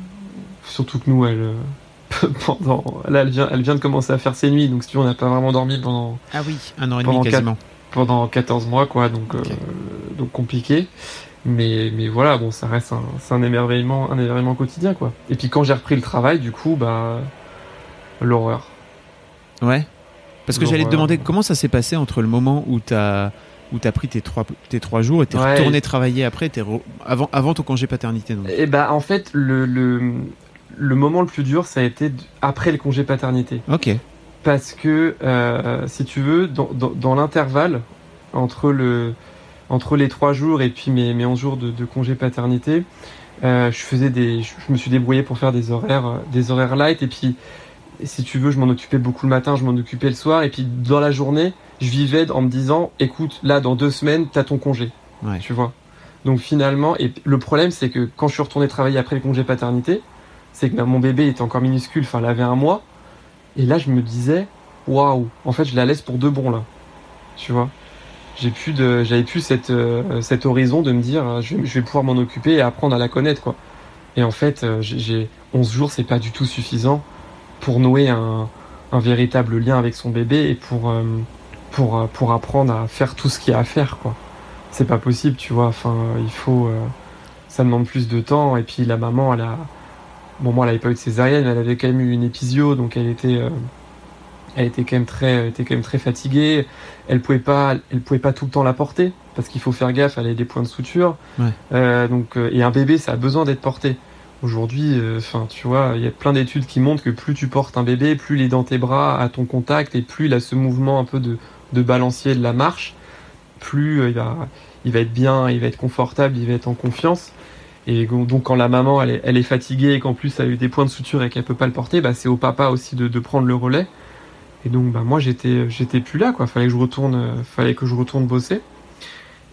C: surtout que nous, elle euh, pendant là elle vient elle vient de commencer à faire ses nuits. Donc si tu veux, on n'a pas vraiment dormi pendant.
B: Ah oui, un an et demi quasiment.
C: quatre, pendant quatorze mois, quoi. Donc okay. euh, donc compliqué. Mais mais voilà, bon, ça reste un c'est un émerveillement un émerveillement quotidien, quoi. Et puis quand j'ai repris le travail, du coup, bah l'horreur.
B: Ouais. Parce que l'horreur. J'allais te demander comment ça s'est passé entre le moment où t'as où t'as pris tes trois tes trois jours et t'es ouais. retourné travailler après, t'es re... avant avant ton congé paternité. Donc.
C: Et bah en fait le le le moment le plus dur ça a été après le congé paternité.
B: Ok.
C: Parce que euh, si tu veux dans dans, dans l'intervalle entre le entre les trois jours et puis mes mes onze jours de, de congé paternité, euh, je faisais des je, je me suis débrouillé pour faire des horaires des horaires light et puis et si tu veux, je m'en occupais beaucoup le matin, je m'en occupais le soir, et puis dans la journée, je vivais en me disant, écoute, là, dans deux semaines, t'as ton congé,
B: ouais.
C: Tu vois. Donc finalement, et le problème, c'est que quand je suis retourné travailler après le congé paternité, c'est que bah, mon bébé était encore minuscule, enfin, il avait un mois, et là, je me disais, waouh, en fait, je la laisse pour de bon, là, tu vois. J'ai plus de, j'avais plus cette, euh, cet horizon de me dire, je vais, je vais pouvoir m'en occuper et apprendre à la connaître, quoi. Et en fait, euh, j'ai, j'ai onze jours, c'est pas du tout suffisant pour nouer un, un véritable lien avec son bébé et pour, euh, pour, pour apprendre à faire tout ce qu'il y a à faire, quoi. C'est pas possible, tu vois. Enfin, il faut... Euh, ça demande plus de temps. Et puis la maman, elle a... Bon, moi, elle avait pas eu de césarienne, mais elle avait quand même eu une épisio, donc elle était... Euh, elle était quand même très, elle était quand même très fatiguée. Elle pouvait pas, elle pouvait pas tout le temps la porter, parce qu'il faut faire gaffe, elle avait des points de suture.
B: Ouais.
C: Euh, donc, euh, et un bébé, ça a besoin d'être porté. Aujourd'hui, enfin, euh, tu vois, il y a plein d'études qui montrent que plus tu portes un bébé, plus il est dans tes bras, à ton contact, et plus il a ce mouvement un peu de, de balancier de la marche, plus euh, il va, il va être bien, il va être confortable, il va être en confiance. Et donc, quand la maman, elle est, elle est fatiguée, et qu'en plus, elle a eu des points de suture et qu'elle peut pas le porter, bah, c'est au papa aussi de, de prendre le relais. Et donc, bah, moi, j'étais, j'étais plus là, quoi. Fallait que je retourne, fallait que je retourne bosser.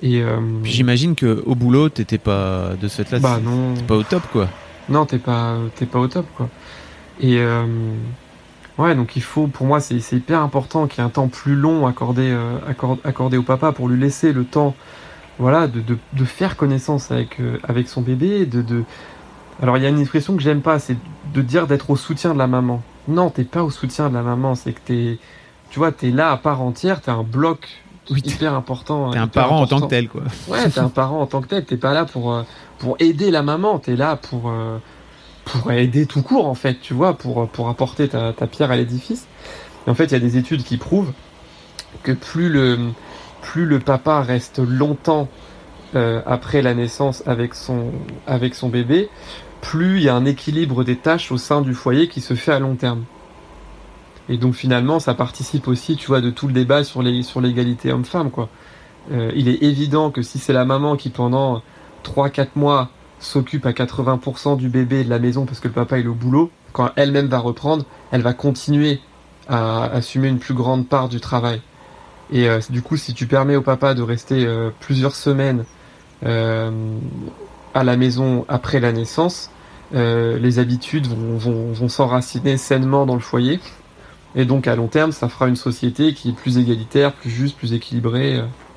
C: Et euh,
B: Puis j'imagine que au boulot, t'étais pas de ce fait-là,
C: bah non,
B: t'es pas au top, quoi.
C: non, t'es pas, t'es pas au top, quoi. Et euh, ouais, donc il faut, pour moi, c'est, c'est hyper important qu'il y ait un temps plus long accordé, euh, accordé, accordé au papa pour lui laisser le temps, voilà, de, de, de faire connaissance avec, euh, avec son bébé. De, de... Alors il y a une expression que j'aime pas, c'est de dire d'être au soutien de la maman. Non, t'es pas au soutien de la maman, c'est que t'es, tu vois, t'es là à part entière, t'es un bloc
B: Oui,
C: hyper important.
B: T'es un
C: hyper
B: parent
C: important.
B: en tant que tel, quoi.
C: Ouais, t'es un parent en tant que tel, t'es pas là pour, euh, pour aider la maman, t'es là pour, euh, pour aider tout court, en fait, tu vois, pour, pour apporter ta, ta pierre à l'édifice. Et en fait, il y a des études qui prouvent que plus le, plus le papa reste longtemps euh, après la naissance avec son, avec son bébé, plus il y a un équilibre des tâches au sein du foyer qui se fait à long terme. Et donc finalement, ça participe aussi, tu vois, de tout le débat sur les, sur l'égalité homme-femme, quoi. Euh, il est évident que si c'est la maman qui pendant trois quatre mois s'occupe à quatre-vingts pour cent du bébé et de la maison parce que le papa est au boulot, quand elle-même va reprendre, elle va continuer à assumer une plus grande part du travail. Et euh, du coup, si tu permets au papa de rester euh, plusieurs semaines euh, à la maison après la naissance, euh, les habitudes vont, vont, vont s'enraciner sainement dans le foyer. Et donc à long terme, ça fera une société qui est plus égalitaire, plus juste, plus équilibrée.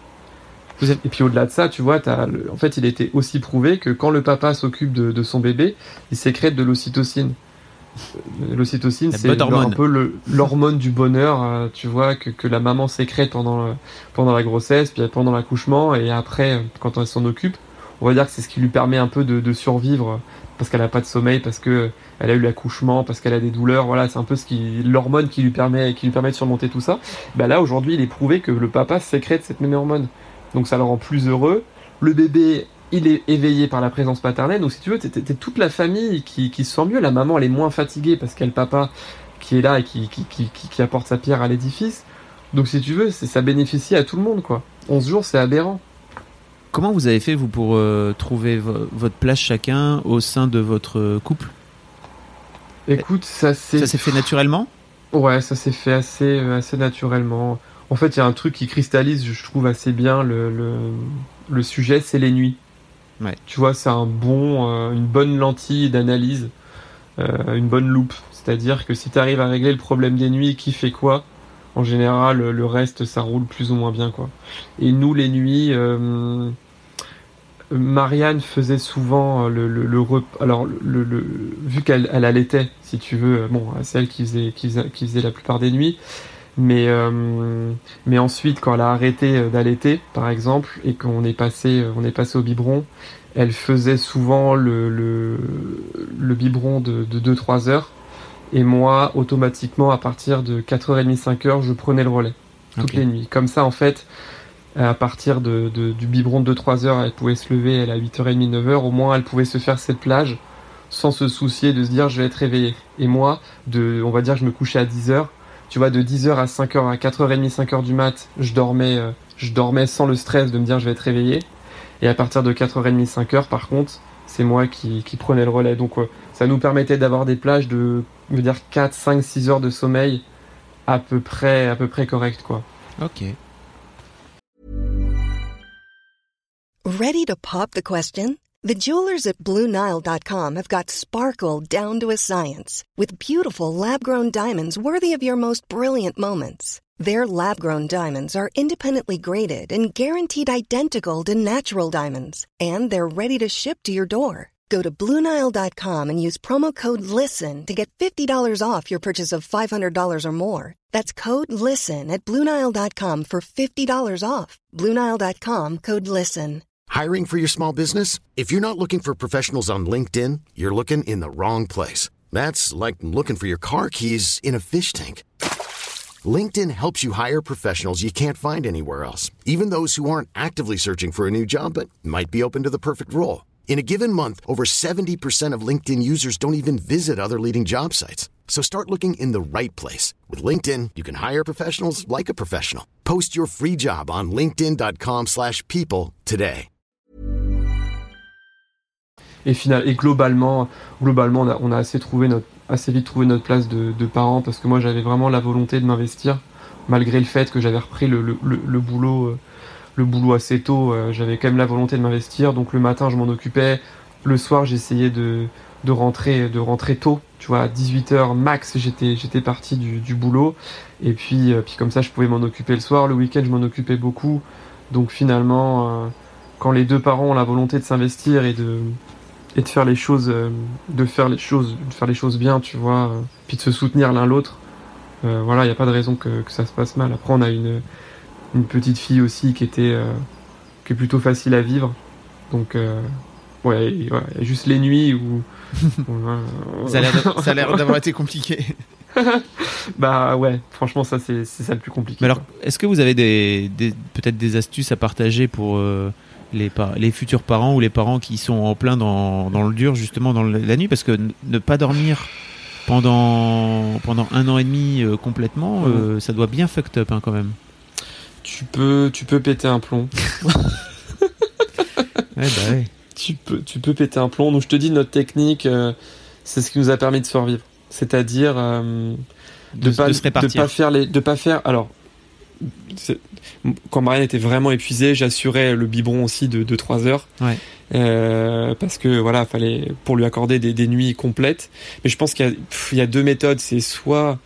C: Et puis au-delà de ça, tu vois, t'as le... en fait, il était aussi prouvé que quand le papa s'occupe de, de son bébé, il sécrète de l'ocytocine. L'ocytocine,
B: la
C: c'est un peu le, l'hormone du bonheur, euh, tu vois, que, que la maman sécrète pendant, le, pendant la grossesse, puis pendant l'accouchement, et après, quand elle s'en occupe, on va dire que c'est ce qui lui permet un peu de, de survivre, parce qu'elle n'a pas de sommeil, parce que elle a eu l'accouchement, parce qu'elle a des douleurs, voilà, c'est un peu ce qui, l'hormone qui lui permet, qui lui permet de surmonter tout ça. Ben là, aujourd'hui, il est prouvé que le papa sécrète cette même hormone. Donc ça le rend plus heureux. Le bébé, il est éveillé par la présence paternelle. Donc si tu veux, t'es, t'es toute la famille qui, qui se sent mieux. La maman, elle est moins fatiguée parce qu'il y a le papa qui est là et qui, qui, qui, qui, qui apporte sa pierre à l'édifice. Donc si tu veux, c'est, ça bénéficie à tout le monde, quoi. onze jours, c'est aberrant.
B: Comment vous avez fait, vous, pour euh, trouver vo- votre place chacun au sein de votre couple ?
C: Écoute, ça s'est...
B: Ça s'est fait naturellement ?
C: Ouais, ça s'est fait assez, assez naturellement. En fait, il y a un truc qui cristallise, je trouve, assez bien le, le, le sujet, c'est les nuits.
B: Ouais.
C: Tu vois, c'est un bon, euh, une bonne lentille d'analyse, euh, une bonne loupe. C'est-à-dire que si tu arrives à régler le problème des nuits, qui fait quoi, en général, le reste, ça roule plus ou moins bien, quoi. Et nous, les nuits, euh, Marianne faisait souvent le, le, le repas. Alors, le, le, vu qu'elle elle allaitait, si tu veux, bon, c'est elle qui faisait, qui faisait, qui faisait la plupart des nuits. Mais, euh, mais ensuite, quand elle a arrêté d'allaiter, par exemple, et qu'on est passé, on est passé au biberon, elle faisait souvent le, le, le biberon de, de deux à trois heures. Et moi, automatiquement, à partir de quatre heures trente, cinq heures, je prenais le relais. Toutes
B: Okay.
C: les nuits. Comme ça, en fait, à partir de, de, du biberon de deux à trois heures, elle pouvait se lever, elle à huit heures trente, neuf heures. Au moins, elle pouvait se faire cette plage sans se soucier de se dire, je vais être réveillée. Et moi, de, on va dire, je me couchais à dix heures. Tu vois, de dix heures à cinq heures, à quatre heures trente, cinq heures du mat, je dormais, euh, je dormais sans le stress de me dire je vais être réveillé. Et à partir de quatre heures trente, cinq heures, par contre, c'est moi qui, qui prenais le relais. Donc, euh, ça nous permettait d'avoir des plages de, je veux dire, quatre, cinq, six heures de sommeil à peu près, à peu près correct, quoi.
B: Ok.
D: Ready to pop the question? The jewelers at Blue Nile dot com have got sparkle down to a science with beautiful lab-grown diamonds worthy of your most brilliant moments. Their lab-grown diamonds are independently graded and guaranteed identical to natural diamonds, and they're ready to ship to your door. Go to Blue Nile dot com and use promo code LISTEN to get fifty dollars off your purchase of five hundred dollars or more. That's code LISTEN at Blue Nile dot com for fifty dollars off. Blue Nile dot com, code LISTEN.
A: Hiring for your small business? If you're not looking for professionals on LinkedIn, you're looking in the wrong place. That's like looking for your car keys in a fish tank. LinkedIn helps you hire professionals you can't find anywhere else, even those who aren't actively searching for a new job but might be open to the perfect role. In a given month, over seventy percent of LinkedIn users don't even visit other leading job sites. So start looking in the right place. With LinkedIn, you can hire professionals like a professional. Post your free job on linkedin dot com slash people today.
C: Et, final, et globalement, globalement on, a, on a assez, trouvé notre, assez vite trouvé notre place de, de parents, parce que moi j'avais vraiment la volonté de m'investir, malgré le fait que j'avais repris le, le, le, le boulot, le boulot assez tôt, euh, j'avais quand même la volonté de m'investir. Donc le matin, je m'en occupais. Le soir, j'essayais de, de, rentrer, de rentrer tôt. Tu vois, à dix-huit heures max, j'étais, j'étais parti du, du boulot. Et puis, euh, puis comme ça, je pouvais m'en occuper le soir. Le week-end, je m'en occupais beaucoup. Donc finalement, euh, quand les deux parents ont la volonté de s'investir et de, et de faire les choses, euh, de faire les choses, de faire les choses bien, tu vois, euh, puis de se soutenir l'un l'autre, euh, voilà, il n'y a pas de raison que, que ça se passe mal. Après, on a une, une petite fille aussi qui était, euh, qui est plutôt facile à vivre. Donc, euh, ouais, il ouais, y a juste les nuits où...
B: ça a l'air, de, ça a l'air d'avoir été compliqué.
C: Bah ouais, franchement, ça, c'est, c'est ça le plus compliqué.
B: Mais alors, est-ce que vous avez des, des, peut-être des astuces à partager pour euh, les, par, les futurs parents ou les parents qui sont en plein dans, dans le dur, justement, dans le, la nuit? Parce que n- ne pas dormir pendant, pendant un an et demi euh, complètement, mmh. euh, ça doit bien fucked up hein, quand même.
C: Tu peux, tu peux péter un plomb.
B: Ouais, bah ouais.
C: Tu peux, tu peux péter un plomb. Donc je te dis, notre technique, euh, c'est ce qui nous a permis de survivre. C'est-à-dire euh, de,
B: de,
C: pas,
B: de se répartir.
C: De pas faire les, de pas faire. Alors, c'est, quand Marianne était vraiment épuisée, j'assurais le biberon aussi de, de trois heures.
B: Ouais.
C: Euh, parce que voilà, fallait pour lui accorder des, des nuits complètes. Mais je pense qu'il y a, pff, il y a deux méthodes. C'est soit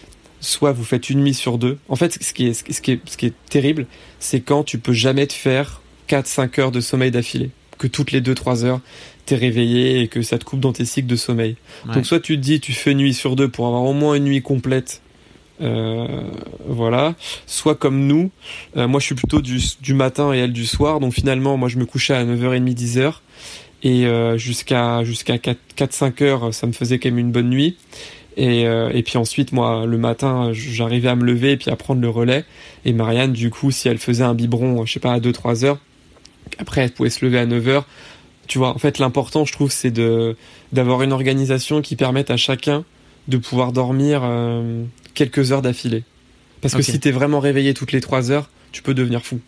C: soit vous faites une nuit sur deux. En fait, ce qui est, ce qui est, ce qui est terrible, c'est quand tu peux jamais te faire quatre cinq heures de sommeil d'affilée. Que toutes les deux trois heures, t'es réveillé et que ça te coupe dans tes cycles de sommeil. Ouais. Donc soit tu te dis, tu fais une nuit sur deux pour avoir au moins une nuit complète. Euh, voilà. Soit comme nous, euh, moi je suis plutôt du, du matin et elle du soir. Donc finalement, moi je me couchais à neuf heures trente, dix heures. Et euh, jusqu'à, jusqu'à quatre cinq heures, ça me faisait quand même une bonne nuit. Et, euh, et puis ensuite, moi, le matin, j'arrivais à me lever et puis à prendre le relais. Et Marianne, du coup, si elle faisait un biberon, je sais pas, à deux trois heures, après elle pouvait se lever à neuf heures. Tu vois, en fait, l'important, je trouve, c'est de, d'avoir une organisation qui permette à chacun de pouvoir dormir euh, quelques heures d'affilée. Parce que okay. si t'es vraiment réveillé toutes les trois heures, tu peux devenir fou.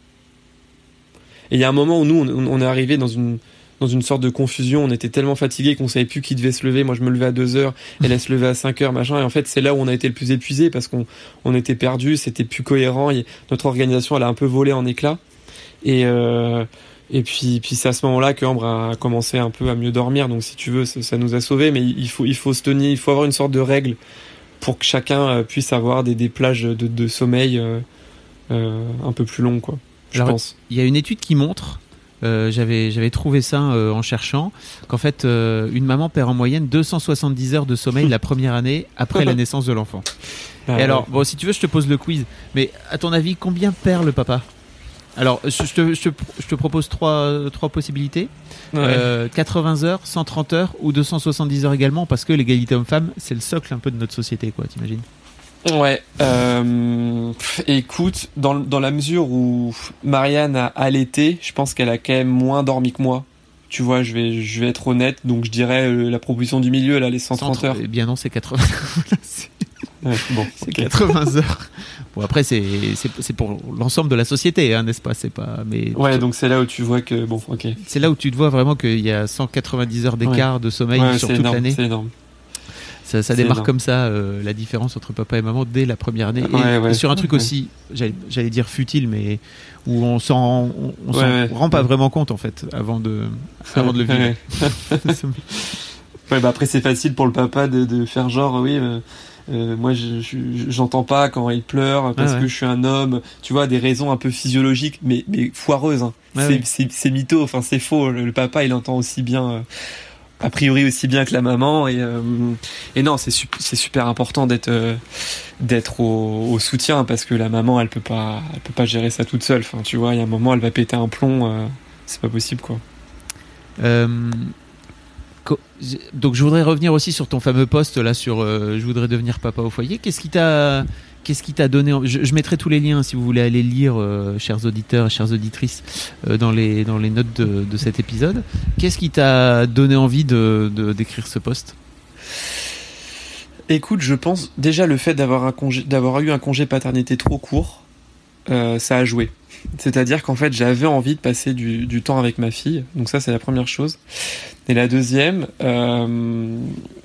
C: Et il y a un moment où nous, on, on est arrivé dans une, dans une sorte de confusion. On était tellement fatigués qu'on savait plus qui devait se lever. Moi, je me levais à deux heures, elle, elle se levait à cinq heures, machin. Et en fait, c'est là où on a été le plus épuisé parce qu'on on était perdus, c'était plus cohérent. Et notre organisation, elle a un peu volé en éclats. Et, euh, et puis, puis c'est à ce moment-là que Ambre a commencé un peu à mieux dormir. Donc, si tu veux, ça, ça nous a sauvés. Mais il faut, il faut se tenir, il faut avoir une sorte de règle pour que chacun puisse avoir des, des plages de, de sommeil euh, euh, un peu plus longues, quoi. Je
B: Alors,
C: pense.
B: Il y a une étude qui montre, euh, j'avais, j'avais trouvé ça euh, en cherchant, qu'en fait, euh, une maman perd en moyenne deux cent soixante-dix heures de sommeil la première année après la naissance de l'enfant. Ah, Et ouais. alors, bon, si tu veux, je te pose le quiz. Mais à ton avis, combien perd le papa ? Alors, je te, je te, je te propose trois, trois possibilités. Ouais. Euh, quatre-vingts heures, cent trente heures ou deux cent soixante-dix heures également, parce que l'égalité homme-femme, c'est le socle un peu de notre société, quoi, t'imagines ?
C: Ouais, euh, écoute, dans, dans la mesure où Marianne a allaité, je pense qu'elle a quand même moins dormi que moi. Tu vois, je vais, je vais être honnête, donc je dirais euh, la proposition du milieu, là, les cent trente heures.
B: Eh bien non, c'est quatre-vingts. c'est...
C: Ouais, bon,
B: c'est
C: okay.
B: quatre-vingts heures. Bon, après, c'est, c'est, c'est pour l'ensemble de la société, hein, n'est-ce pas ? C'est pas, mais
C: ouais, donc c'est là où tu vois que, bon, ok.
B: C'est là où tu te vois vraiment qu'il y a cent quatre-vingt-dix heures d'écart ouais. de sommeil
C: ouais,
B: sur
C: toute
B: énorme,
C: l'année.
B: C'est
C: énorme.
B: Ça, ça démarre comme ça, euh, la différence entre papa et maman dès la première année. Et,
C: ouais, ouais.
B: et sur un truc ouais. aussi, j'allais, j'allais dire futile, mais où on s'en, on, on ouais, s'en ouais. rend pas vraiment compte, en fait, avant de, avant de le vivre.
C: Ouais. ouais, bah après, c'est facile pour le papa de, de faire genre, oui, euh, euh, moi, je, je, j'entends pas quand il pleure parce ah, ouais. que je suis un homme. Tu vois, des raisons un peu physiologiques, mais, mais foireuses. Hein. Ah, c'est, ouais. c'est, c'est mytho, enfin, c'est faux. Le, le papa, il entend aussi bien... Euh, a priori aussi bien que la maman et euh, et non c'est su- c'est super important d'être euh, d'être au, au soutien parce que la maman elle peut pas elle peut pas gérer ça toute seule, enfin tu vois il y a un moment elle va péter un plomb, euh, c'est pas possible quoi.
B: Euh, co- donc je voudrais revenir aussi sur ton fameux post là sur euh, je voudrais devenir papa au foyer. Qu'est-ce qui t'a Qu'est-ce qui t'a donné en... je, je mettrai tous les liens si vous voulez aller lire, euh, chers auditeurs et chères auditrices, euh, dans les dans les notes de, de cet épisode. Qu'est-ce qui t'a donné envie de, de d'écrire ce post ?
C: Écoute, je pense déjà le fait d'avoir un congé, d'avoir eu un congé paternité trop court, euh, ça a joué. C'est-à-dire qu'en fait, j'avais envie de passer du, du temps avec ma fille. Donc ça, c'est la première chose. Et la deuxième, euh,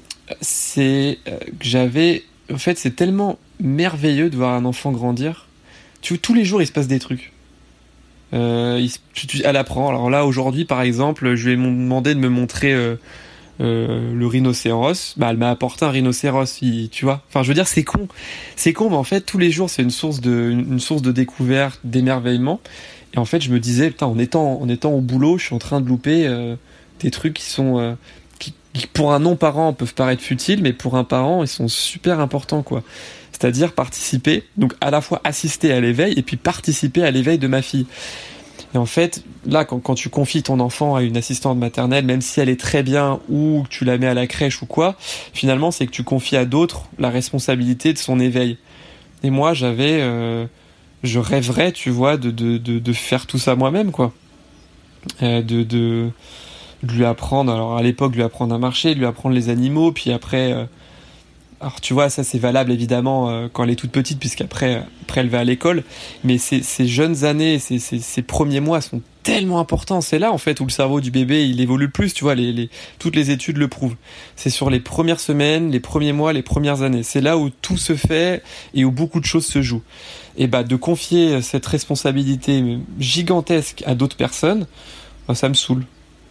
C: c'est que j'avais... En fait, c'est tellement merveilleux de voir un enfant grandir. Tu vois, tous les jours, il se passe des trucs. Euh, il, tu, tu, elle apprend. Alors là, aujourd'hui, par exemple, je lui ai demandé de me montrer euh, euh, le rhinocéros. Bah, elle m'a apporté un rhinocéros. Il, tu vois. Enfin, je veux dire, c'est con. C'est con, mais en fait, tous les jours, c'est une source de, une, une source de découverte, d'émerveillement. Et en fait, je me disais, putain, en étant, en étant au boulot, je suis en train de louper euh, des trucs qui sont, euh, qui, qui, pour un non-parent, peuvent paraître futiles, mais pour un parent, ils sont super importants, quoi. C'est-à-dire participer, donc à la fois assister à l'éveil et puis participer à l'éveil de ma fille. Et en fait, là, quand, quand tu confies ton enfant à une assistante maternelle, même si elle est très bien ou que tu la mets à la crèche ou quoi, finalement, c'est que tu confies à d'autres la responsabilité de son éveil. Et moi, j'avais, euh, je rêverais, tu vois, de, de, de, de faire tout ça moi-même, quoi. Euh, de, de, de lui apprendre, alors à l'époque, lui apprendre à marcher, de lui apprendre les animaux, puis après... Euh, Alors tu vois, ça c'est valable évidemment euh, quand elle est toute petite, puisqu'après après elle va à l'école, mais ces, ces jeunes années, ces, ces, ces premiers mois sont tellement importants. C'est là en fait où le cerveau du bébé il évolue le plus, tu vois, les, les, toutes les études le prouvent. C'est sur les premières semaines, les premiers mois, les premières années. C'est là où tout se fait et où beaucoup de choses se jouent. Et bah de confier cette responsabilité gigantesque à d'autres personnes, bah, ça me saoule.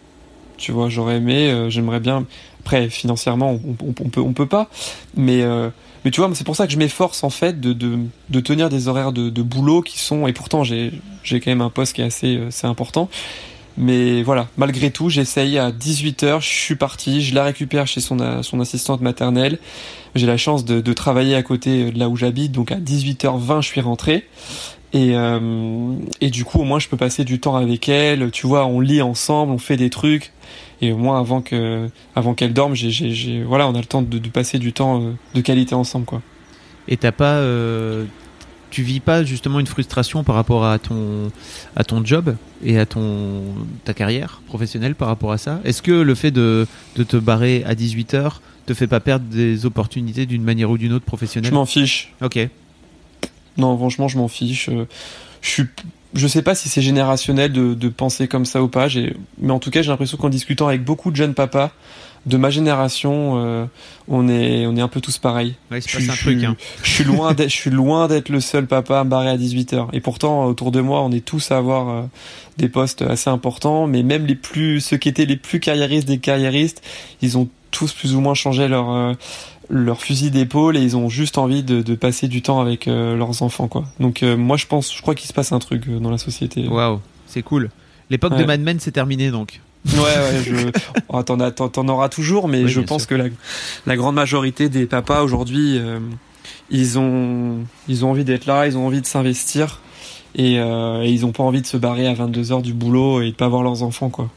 C: Tu vois, j'aurais aimé, euh, j'aimerais bien... Après, financièrement, on, on, on peut, on peut pas. Mais, euh, mais tu vois, c'est pour ça que je m'efforce, en fait, de, de, de tenir des horaires de, de boulot qui sont... Et pourtant, j'ai, j'ai quand même un poste qui est assez, assez important. Mais voilà, malgré tout, j'essaye à dix-huit heures, je suis parti, je la récupère chez son, son assistante maternelle. J'ai la chance de, de travailler à côté de là où j'habite, donc à dix-huit heures vingt, je suis rentré. Et, euh, et du coup, au moins, je peux passer du temps avec elle. Tu vois, on lit ensemble, on fait des trucs. Et au moins, avant que, avant qu'elle dorme, j'ai, j'ai, j'ai, voilà, on a le temps de, de passer du temps de qualité ensemble, quoi.
B: Et t'as pas, euh, tu vis pas justement une frustration par rapport à ton, à ton job et à ton, ta carrière professionnelle par rapport à ça? Est-ce que le fait de, de te barrer à dix-huit heures te fait pas perdre des opportunités d'une manière ou d'une autre professionnelle?
C: Je m'en fiche.
B: Ok.
C: Non, franchement, je m'en fiche. Je suis, je sais pas si c'est générationnel de, de penser comme ça ou pas. J'ai, mais en tout cas, j'ai l'impression qu'en discutant avec beaucoup de jeunes papas de ma génération, euh, on est, on est un peu tous pareils.
B: Ouais, c'est
C: je,
B: pas
C: je,
B: un truc, hein.
C: je suis loin d'être, je suis loin d'être le seul papa à me barrer à dix-huit heures. Et pourtant, autour de moi, on est tous à avoir euh, des postes assez importants. Mais même les plus, ceux qui étaient les plus carriéristes des carriéristes, ils ont tous plus ou moins changé leur euh, leur fusil d'épaule et ils ont juste envie de, de passer du temps avec euh, leurs enfants, quoi. Donc euh, moi je pense, je crois qu'il se passe un truc euh, dans la société.
B: Waouh, c'est cool. L'époque ouais. de Mad Men c'est terminé donc.
C: Ouais ouais, je... oh, t'en, as, t'en, t'en auras toujours, mais oui, je pense sûr. que la, la grande majorité des papas aujourd'hui, euh, ils ont ils ont envie d'être là, ils ont envie de s'investir et, euh, et ils ont pas envie de se barrer à vingt-deux heures du boulot et de pas voir leurs enfants, quoi.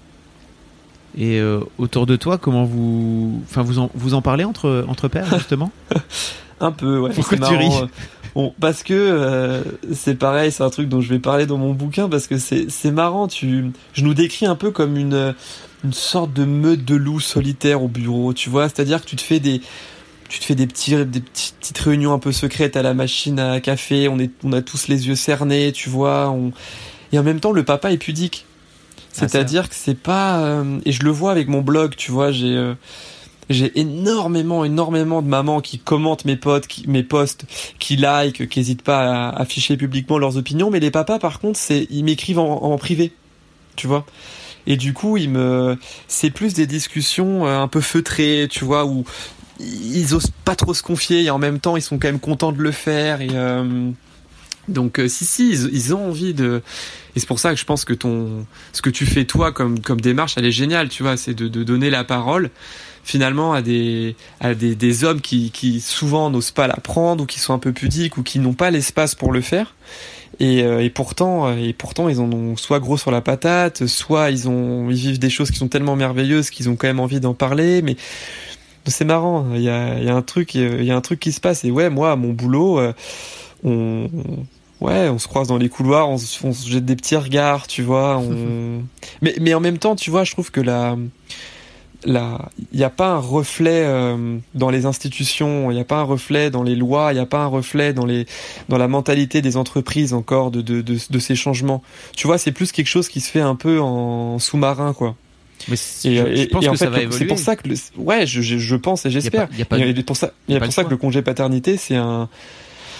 B: Et euh, autour de toi, comment vous, enfin vous en, vous en parlez entre entre pères justement?
C: Un peu, ouais.
B: Pourquoi
C: c'est
B: tu ris?
C: Bon, parce que euh, c'est pareil, c'est un truc dont je vais parler dans mon bouquin parce que c'est c'est marrant. Tu, je nous décris un peu comme une une sorte de meute de loups solitaires au bureau, tu vois. C'est-à-dire que tu te fais des tu te fais des petits des petites réunions un peu secrètes à la machine à café. On est on a tous les yeux cernés, tu vois. On... Et en même temps, le papa est pudique. C'est-à-dire ah, que c'est pas... Euh, et je le vois avec mon blog, tu vois, j'ai euh, j'ai énormément, énormément de mamans qui commentent mes posts, qui, mes posts, qui like, qui hésitent pas à afficher publiquement leurs opinions, mais les papas, par contre, c'est ils m'écrivent en, en privé, tu vois. Et du coup, ils me... c'est plus des discussions un peu feutrées, tu vois, où ils osent pas trop se confier, et en même temps, ils sont quand même contents de le faire, et... Euh, donc euh, si si ils, ils ont envie de et c'est pour ça que je pense que ton ce que tu fais toi comme comme démarche elle est géniale, tu vois, c'est de de donner la parole finalement à des à des des hommes qui qui souvent n'osent pas la prendre ou qui sont un peu pudiques ou qui n'ont pas l'espace pour le faire et euh, et pourtant et pourtant ils en ont soit gros sur la patate, soit ils ont ils vivent des choses qui sont tellement merveilleuses qu'ils ont quand même envie d'en parler, mais c'est marrant, il y a il y a un truc il y a un truc qui se passe et ouais, moi à mon boulot euh, on ouais, on se croise dans les couloirs, on se, on se jette des petits regards, tu vois. On... mais, mais en même temps, tu vois, je trouve que la, la, il n'y a pas un reflet euh, dans les institutions, il n'y a pas un reflet dans les lois, il n'y a pas un reflet dans les, dans la mentalité des entreprises encore de, de, de, de ces changements. Tu vois, c'est plus quelque chose qui se fait un peu en sous-marin, quoi.
B: Mais et, je, je pense et, et que en fait, ça va évoluer.
C: C'est pour ça que, le, ouais, je, je, je pense et j'espère. Il y a pas, y a pas, et pour ça, il y a pour ça que le congé paternité, c'est un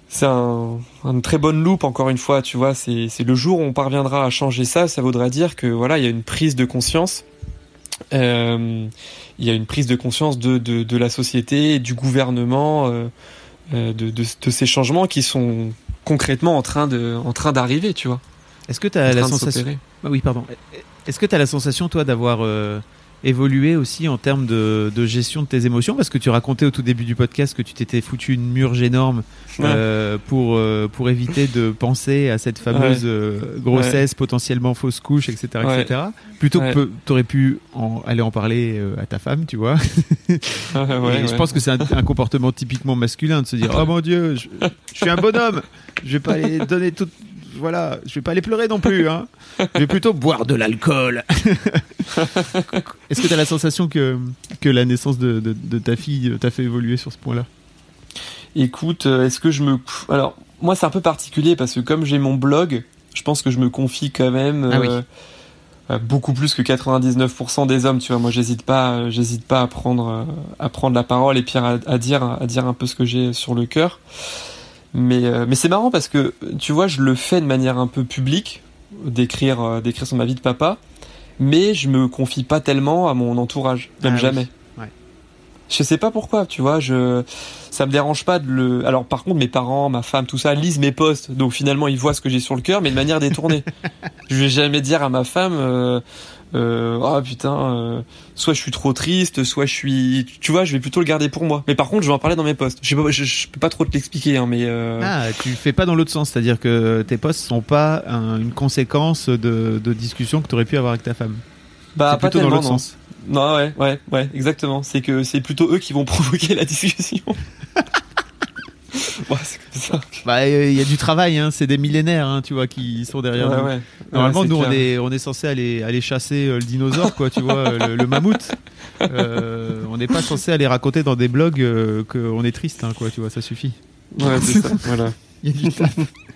C: c'est un, une très bonne loupe, encore une fois, tu vois, c'est, c'est le jour où on parviendra à changer ça, ça voudra dire que voilà, il y a une prise de conscience, euh, il y a une prise de conscience de, de, de la société, du gouvernement, euh, de, de, de ces changements qui sont concrètement en train de, en train d'arriver, tu vois.
B: Est-ce que tu as la sensation... Ah oui, pardon. Est-ce que tu as la sensation, toi, d'avoir euh, évolué aussi en termes de, de gestion de tes émotions ? Parce que tu racontais au tout début du podcast que tu t'étais foutu une murge énorme euh, pour, euh, pour éviter de penser à cette fameuse ouais. euh, grossesse, ouais. potentiellement fausse couche, et cetera, ouais. et cetera. Plutôt ouais. que tu aurais pu en, aller en parler euh, à ta femme, tu vois. ouais, ouais, je ouais. pense que c'est un, un comportement typiquement masculin de se dire « Oh mon Dieu, je, je suis un bonhomme, je vais pas aller donner toute... » Voilà, je vais pas aller pleurer non plus, hein. Je vais plutôt boire de l'alcool. Est-ce que tu as la sensation que, que la naissance de, de, de ta fille t'a fait évoluer sur ce point-là ?
C: Écoute, est-ce que je me... Alors, moi, c'est un peu particulier parce que comme j'ai mon blog, je pense que je me confie quand même ah, euh, oui. beaucoup plus que quatre-vingt-dix-neuf pour cent des hommes, tu vois. Moi, j'hésite pas, j'hésite pas à prendre, à prendre la parole et puis à, à, dire, à dire un peu ce que j'ai sur le cœur. Mais, euh, mais c'est marrant parce que, tu vois, je le fais de manière un peu publique, d'écrire, euh, d'écrire sur ma vie de papa, mais je me confie pas tellement à mon entourage, même ah, jamais. Oui. Ouais. Je sais pas pourquoi, tu vois, je, ça me dérange pas de le... Alors par contre, mes parents, ma femme, tout ça, lisent mes posts, donc finalement ils voient ce que j'ai sur le cœur, mais de manière détournée. Je vais jamais dire à ma femme... Euh, Euh, oh putain, euh, soit je suis trop triste, soit je suis, tu vois, je vais plutôt le garder pour moi. Mais par contre, je vais en parler dans mes posts. Je, sais pas, je, je peux pas trop te l'expliquer, hein, mais euh...
B: ah, tu fais pas dans l'autre sens, c'est-à-dire que tes posts sont pas un, une conséquence de, de discussions que t'aurais pu avoir avec ta femme.
C: Bah
B: c'est
C: pas
B: plutôt
C: tellement,
B: dans l'autre
C: non.
B: sens.
C: Non, ouais, ouais, ouais, exactement. C'est que c'est plutôt eux qui vont provoquer la discussion. Ouais, c'est comme ça.
B: Bah, il euh, y a du travail, hein. C'est des millénaires, hein, tu vois, qui sont derrière
C: ouais,
B: nous.
C: Ouais.
B: Normalement,
C: ouais,
B: nous,
C: clair.
B: on est, on est censé aller, aller chasser euh, le dinosaure, quoi, tu vois, le, le mammouth. Euh, on n'est pas censé aller raconter dans des blogs euh, qu'on est triste, hein, quoi, tu vois, ça suffit.
C: Ouais, c'est ça, voilà.
B: Il y a du taf.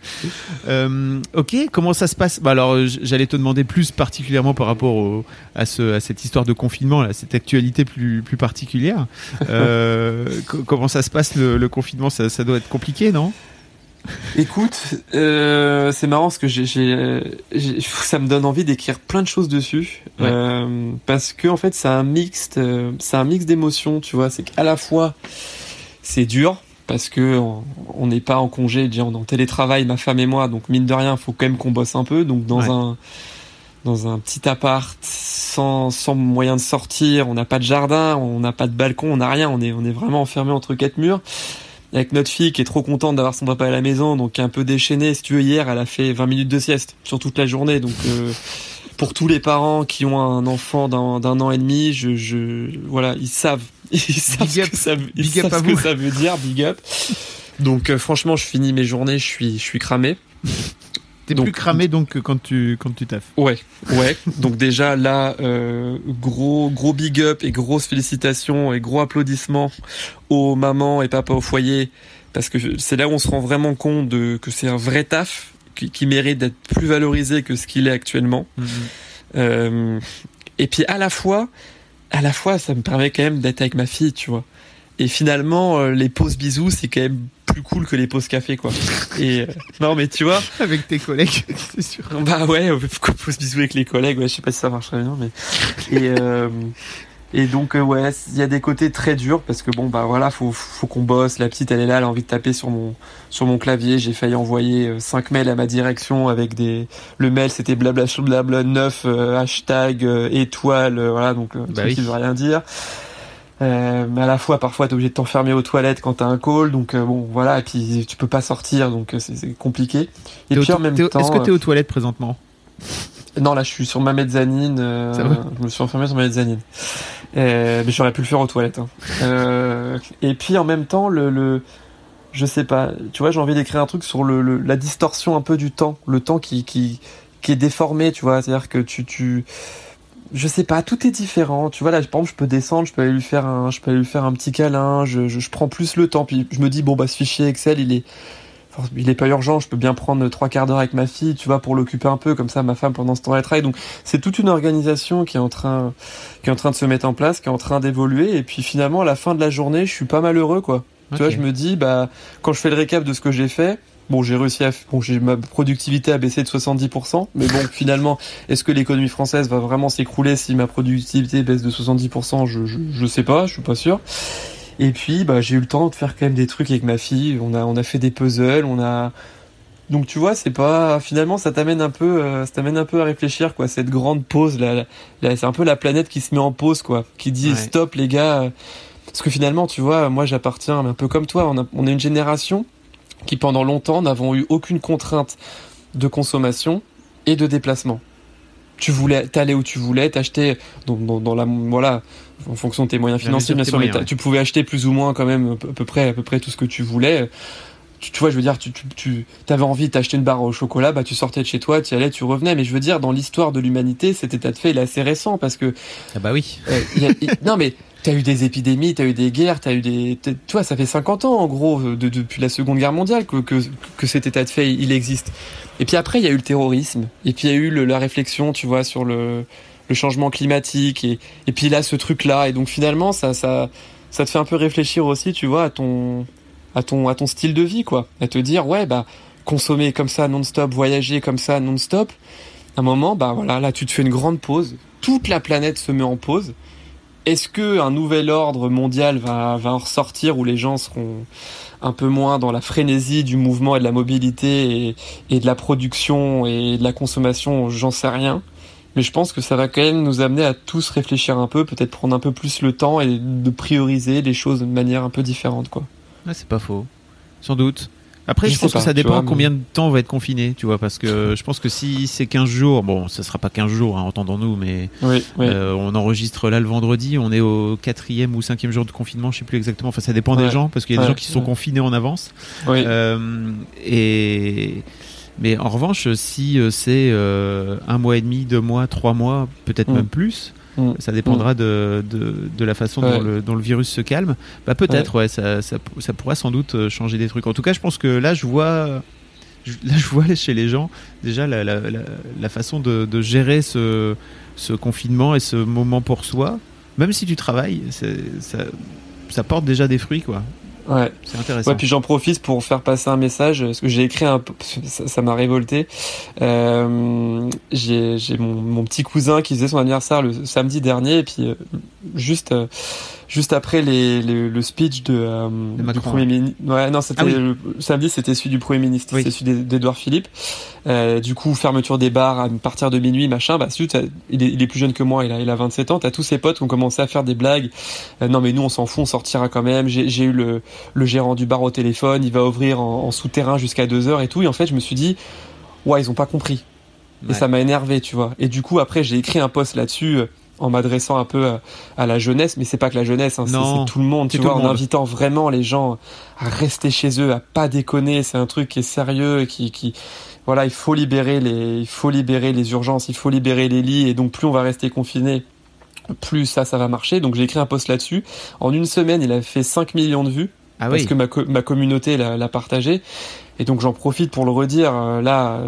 B: Euh, ok, comment ça se passe ? Bah alors, j'allais te demander plus particulièrement par rapport au, à, ce, à cette histoire de confinement, là, cette actualité plus, plus particulière. Euh, co- comment ça se passe le, le confinement ? ça, ça doit être compliqué, non ?
C: Écoute, euh, c'est marrant parce que j'ai, j'ai, j'ai, ça me donne envie d'écrire plein de choses dessus, ouais. euh, parce que en fait, c'est un mix, euh, c'est un mix d'émotions, tu vois. C'est qu'à la fois, c'est dur. Parce que on n'est pas en congé, déjà on est en télétravail, ma femme et moi, donc mine de rien, il faut quand même qu'on bosse un peu. Donc dans ouais. un dans un petit appart, sans sans moyen de sortir, on n'a pas de jardin, on n'a pas de balcon, on n'a rien, on est on est vraiment enfermé entre quatre murs. Avec notre fille qui est trop contente d'avoir son papa à la maison, donc qui est un peu déchaînée. Si tu veux, hier, elle a fait vingt minutes de sieste sur toute la journée, donc. Euh, Pour tous les parents qui ont un enfant d'un, d'un an et demi, je, je, voilà, ils savent, ils savent ce que ça, ils savent ce que ça veut dire, big up. Donc, euh, franchement, je finis mes journées, je suis, je suis cramé.
B: T'es donc, plus cramé donc que quand tu, quand tu taffes.
C: Ouais, ouais. Donc déjà là, euh, gros, gros big up et grosses félicitations et gros applaudissements aux mamans et papas au foyer, parce que c'est là où on se rend vraiment compte de que c'est un vrai taf. Qui, qui mérite d'être plus valorisé que ce qu'il est actuellement. Mmh. Euh, et puis à la fois, à la fois, ça me permet quand même d'être avec ma fille, tu vois. Et finalement, euh, les pauses bisous, c'est quand même plus cool que les pauses café, quoi. Et euh, non, mais tu vois,
B: avec tes collègues, c'est sûr.
C: Bah ouais, pauses bisous avec les collègues, ouais, je sais pas si ça marcherait bien, mais et euh, et donc euh, ouais, il y a des côtés très durs parce que bon bah voilà, faut faut qu'on bosse. La petite elle est là, elle a envie de taper sur mon sur mon clavier. J'ai failli envoyer euh, cinq mails à ma direction avec des le mail c'était blabla blabla neuf euh, hashtag euh, étoile euh, voilà donc euh,
B: bah
C: truc
B: oui.
C: qui veut rien dire. Euh, mais à la fois parfois t'es obligé de t'enfermer aux toilettes quand t'as un call donc euh, bon voilà et puis tu peux pas sortir donc euh, c'est, c'est compliqué. Et
B: t'es
C: puis
B: au,
C: en même
B: t'es,
C: temps.
B: Est-ce que t'es aux toilettes présentement ?
C: Non, là, je suis sur ma mezzanine. Euh, je me suis enfermé sur ma mezzanine. Euh, mais j'aurais pu le faire aux toilettes. Hein. Euh, et puis, en même temps, le, le, je sais pas. Tu vois, j'ai envie d'écrire un truc sur le, le, la distorsion un peu du temps, le temps qui, qui, qui est déformé. Tu vois, c'est-à-dire que tu, tu, je sais pas, tout est différent. Tu vois, là, par exemple, je peux descendre, je peux aller lui faire un, je peux aller lui faire un petit câlin. Je, je, je prends plus le temps. Puis je me dis bon bah, ce fichier Excel, il est il est pas urgent, je peux bien prendre trois quarts d'heure avec ma fille, tu vois, pour l'occuper un peu, comme ça ma femme pendant ce temps elle travaille. Donc c'est toute une organisation qui est en train, qui est en train de se mettre en place, qui est en train d'évoluer, et puis finalement à la fin de la journée, je suis pas malheureux, quoi. Okay. Tu vois, je me dis, bah, quand je fais le récap de ce que j'ai fait, bon, j'ai réussi à, bon, j'ai ma productivité a baissé de soixante-dix pour cent, mais bon, finalement, est-ce que l'économie française va vraiment s'écrouler si ma productivité baisse de soixante-dix pour cent? Je, je, je sais pas, je suis pas sûr. Et puis, bah, j'ai eu le temps de faire quand même des trucs avec ma fille. On a, on a fait des puzzles, on a, donc tu vois, c'est pas, finalement, ça t'amène un peu, euh, ça t'amène un peu à réfléchir, quoi. Cette grande pause, là, là, c'est un peu la planète qui se met en pause, quoi, qui dit, ouais. Stop, les gars. Parce que finalement, tu vois, moi, j'appartiens un peu comme toi. On a, on est une génération qui pendant longtemps n'avons eu aucune contrainte de consommation et de déplacement. Tu voulais t'aller où tu voulais, t'acheter dans, dans, dans la voilà en fonction de tes moyens financiers bien sûr, moyens, mais ouais. Tu pouvais acheter plus ou moins quand même à peu près à peu près tout ce que tu voulais. Tu, tu vois, je veux dire, tu tu tu t'avais envie de t'acheter une barre au chocolat, bah tu sortais de chez toi, tu y allais, tu revenais. Mais je veux dire, dans l'histoire de l'humanité, cet état de fait il est assez récent parce que
B: ah bah oui.
C: Euh, y a, y, non mais t'as eu des épidémies, t'as eu des guerres, t'as eu des, tu vois, ça fait cinquante ans en gros de, de, depuis la Seconde Guerre mondiale que, que que cet état de fait il existe. Et puis après il y a eu le terrorisme, et puis il y a eu le, la réflexion, tu vois, sur le le changement climatique, et et puis là ce truc là, et donc finalement ça ça ça te fait un peu réfléchir aussi, tu vois, à ton à ton à ton style de vie, quoi, à te dire ouais bah consommer comme ça non-stop, voyager comme ça non-stop, à un moment bah voilà là tu te fais une grande pause, toute la planète se met en pause. Est-ce que un nouvel ordre mondial va va en ressortir où les gens seront un peu moins dans la frénésie du mouvement et de la mobilité et, et de la production et de la consommation? J'en sais rien, mais je pense que ça va quand même nous amener à tous réfléchir un peu, peut-être prendre un peu plus le temps et de prioriser les choses de manière un peu différente, quoi.
B: Ouais, c'est pas faux, sans doute. Après, je, je pense pas, que ça dépend vois, combien mais... de temps on va être confiné, tu vois, parce que je pense que si c'est quinze jours, bon, ça sera pas quinze jours, hein, entendons-nous, mais
C: oui, oui.
B: Euh, on enregistre là le vendredi, on est au quatrième ou cinquième jour de confinement, je sais plus exactement, enfin ça dépend ouais. des gens, parce qu'il y a ouais, des gens qui sont ouais. confinés en avance.
C: Oui.
B: Euh, et... Mais en revanche, si c'est euh, un mois et demi, deux mois, trois mois, peut-être mmh. même plus, mmh. ça dépendra mmh. de, de, de la façon ouais. dont, le, dont le virus se calme. Bah peut-être, ouais, ouais ça, ça, ça pourra sans doute changer des trucs. En tout cas, je pense que là, je vois, je, là, je vois chez les gens déjà la, la, la, la façon de, de gérer ce, ce confinement et ce moment pour soi. Même si tu travailles, c'est, ça, ça porte déjà des fruits, quoi.
C: Ouais.
B: C'est intéressant.
C: Ouais, puis j'en profite pour faire passer un message, parce que j'ai écrit un, ça, ça m'a révolté. Euh, j'ai, j'ai mon, mon petit cousin qui faisait son anniversaire le samedi dernier, et puis euh, juste, euh, juste après les, les, le speech de, euh,
B: Macron,
C: du premier ministre. Ouais, non, c'était
B: ah oui.
C: le, le samedi, c'était celui du premier ministre,
B: oui.
C: c'est celui d'Édouard Philippe. Euh, du coup, fermeture des bars à partir de minuit, machin. Bah, celui, il est, il est plus jeune que moi, il a, il a vingt-sept ans. T'as tous ses potes qui ont commencé à faire des blagues. Euh, non, mais nous, on s'en fout, on sortira quand même. J'ai, j'ai eu le, le gérant du bar au téléphone, il va ouvrir en, en souterrain jusqu'à deux heures et tout. Et en fait, je me suis dit, ouais, ils ont pas compris. Ouais. Et ça m'a énervé, tu vois. Et du coup, après, j'ai écrit un post là-dessus, en m'adressant un peu à, à la jeunesse, mais c'est pas que la jeunesse, hein, c'est, c'est tout le monde, tu vois, en invitant vraiment les gens à rester chez eux, à pas déconner. C'est un truc qui est sérieux, qui, qui, voilà, il faut libérer les, il faut libérer les urgences, il faut libérer les lits, et donc plus on va rester confiné, plus ça, ça va marcher. Donc j'ai écrit un post là-dessus. En une semaine, il a fait cinq millions de vues. Ah parce oui. que ma, co- ma communauté l'a, l'a partagé. Et donc j'en profite pour le redire euh, là,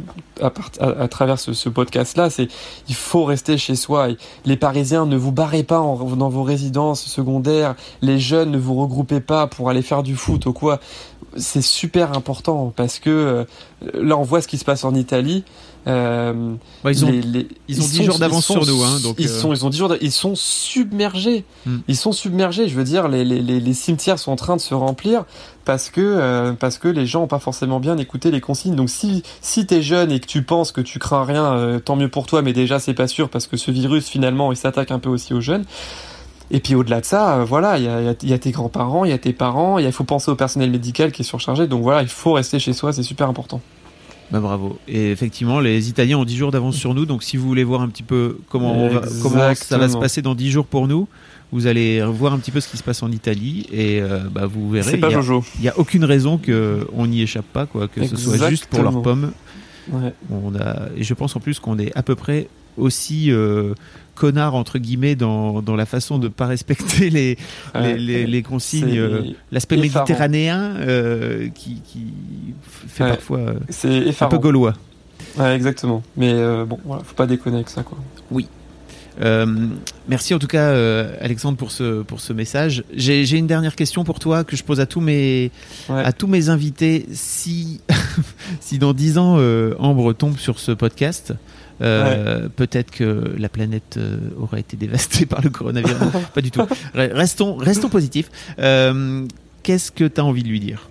C: à, part, à, à travers ce, ce podcast-là, c'est il faut rester chez soi. Les Parisiens, ne vous barrez pas en, dans vos résidences secondaires. Les jeunes, ne vous regroupez pas pour aller faire du foot ou quoi. C'est super important parce que euh, là on voit ce qui se passe en Italie. Euh,
B: ouais, ils ont les, les, ils ont dix jours d'avance sur nous, hein, donc
C: ils
B: euh...
C: sont ils ont dix jours, ils sont submergés, mm. ils sont submergés. Je veux dire, les, les les les cimetières sont en train de se remplir parce que euh, parce que les gens ont pas forcément bien écouté les consignes. Donc si si t'es jeune et que tu penses que tu crains rien, euh, tant mieux pour toi. Mais déjà c'est pas sûr parce que ce virus finalement il s'attaque un peu aussi aux jeunes. Et puis au-delà de ça, euh, voilà, il y a, y, a, y a tes grands-parents, il y a tes parents, il faut penser au personnel médical qui est surchargé. Donc voilà, il faut rester chez soi, c'est super important.
B: Bah bravo. Et effectivement, les Italiens ont dix jours d'avance sur nous. Donc si vous voulez voir un petit peu comment, on va, comment ça va se passer dans dix jours pour nous, vous allez voir un petit peu ce qui se passe en Italie et euh, bah, vous verrez.
C: C'est pas Jojo.
B: Il n'y a aucune raison qu'on n'y échappe pas, quoi, que Exactement. Ce soit juste pour leurs pommes. Ouais. On a, et je pense en plus qu'on est à peu près aussi euh, connards entre guillemets dans, dans la façon de ne pas respecter les, ouais, les, les, les consignes, euh, l'aspect effarant. méditerranéen euh, qui, qui fait
C: ouais,
B: parfois euh,
C: c'est
B: un peu gaulois.
C: Ouais, exactement. Mais euh, bon, voilà, faut pas déconner avec ça, quoi.
B: Oui. Euh, merci en tout cas, euh, Alexandre, pour ce pour ce message. J'ai, j'ai une dernière question pour toi que je pose à tous mes ouais. à tous mes invités. Si si dans dix ans euh, Ambre tombe sur ce podcast, euh, ouais. peut-être que la planète euh, aura été dévastée par le coronavirus. Pas du tout. Restons restons positifs. Euh, qu'est-ce que tu as envie de lui dire?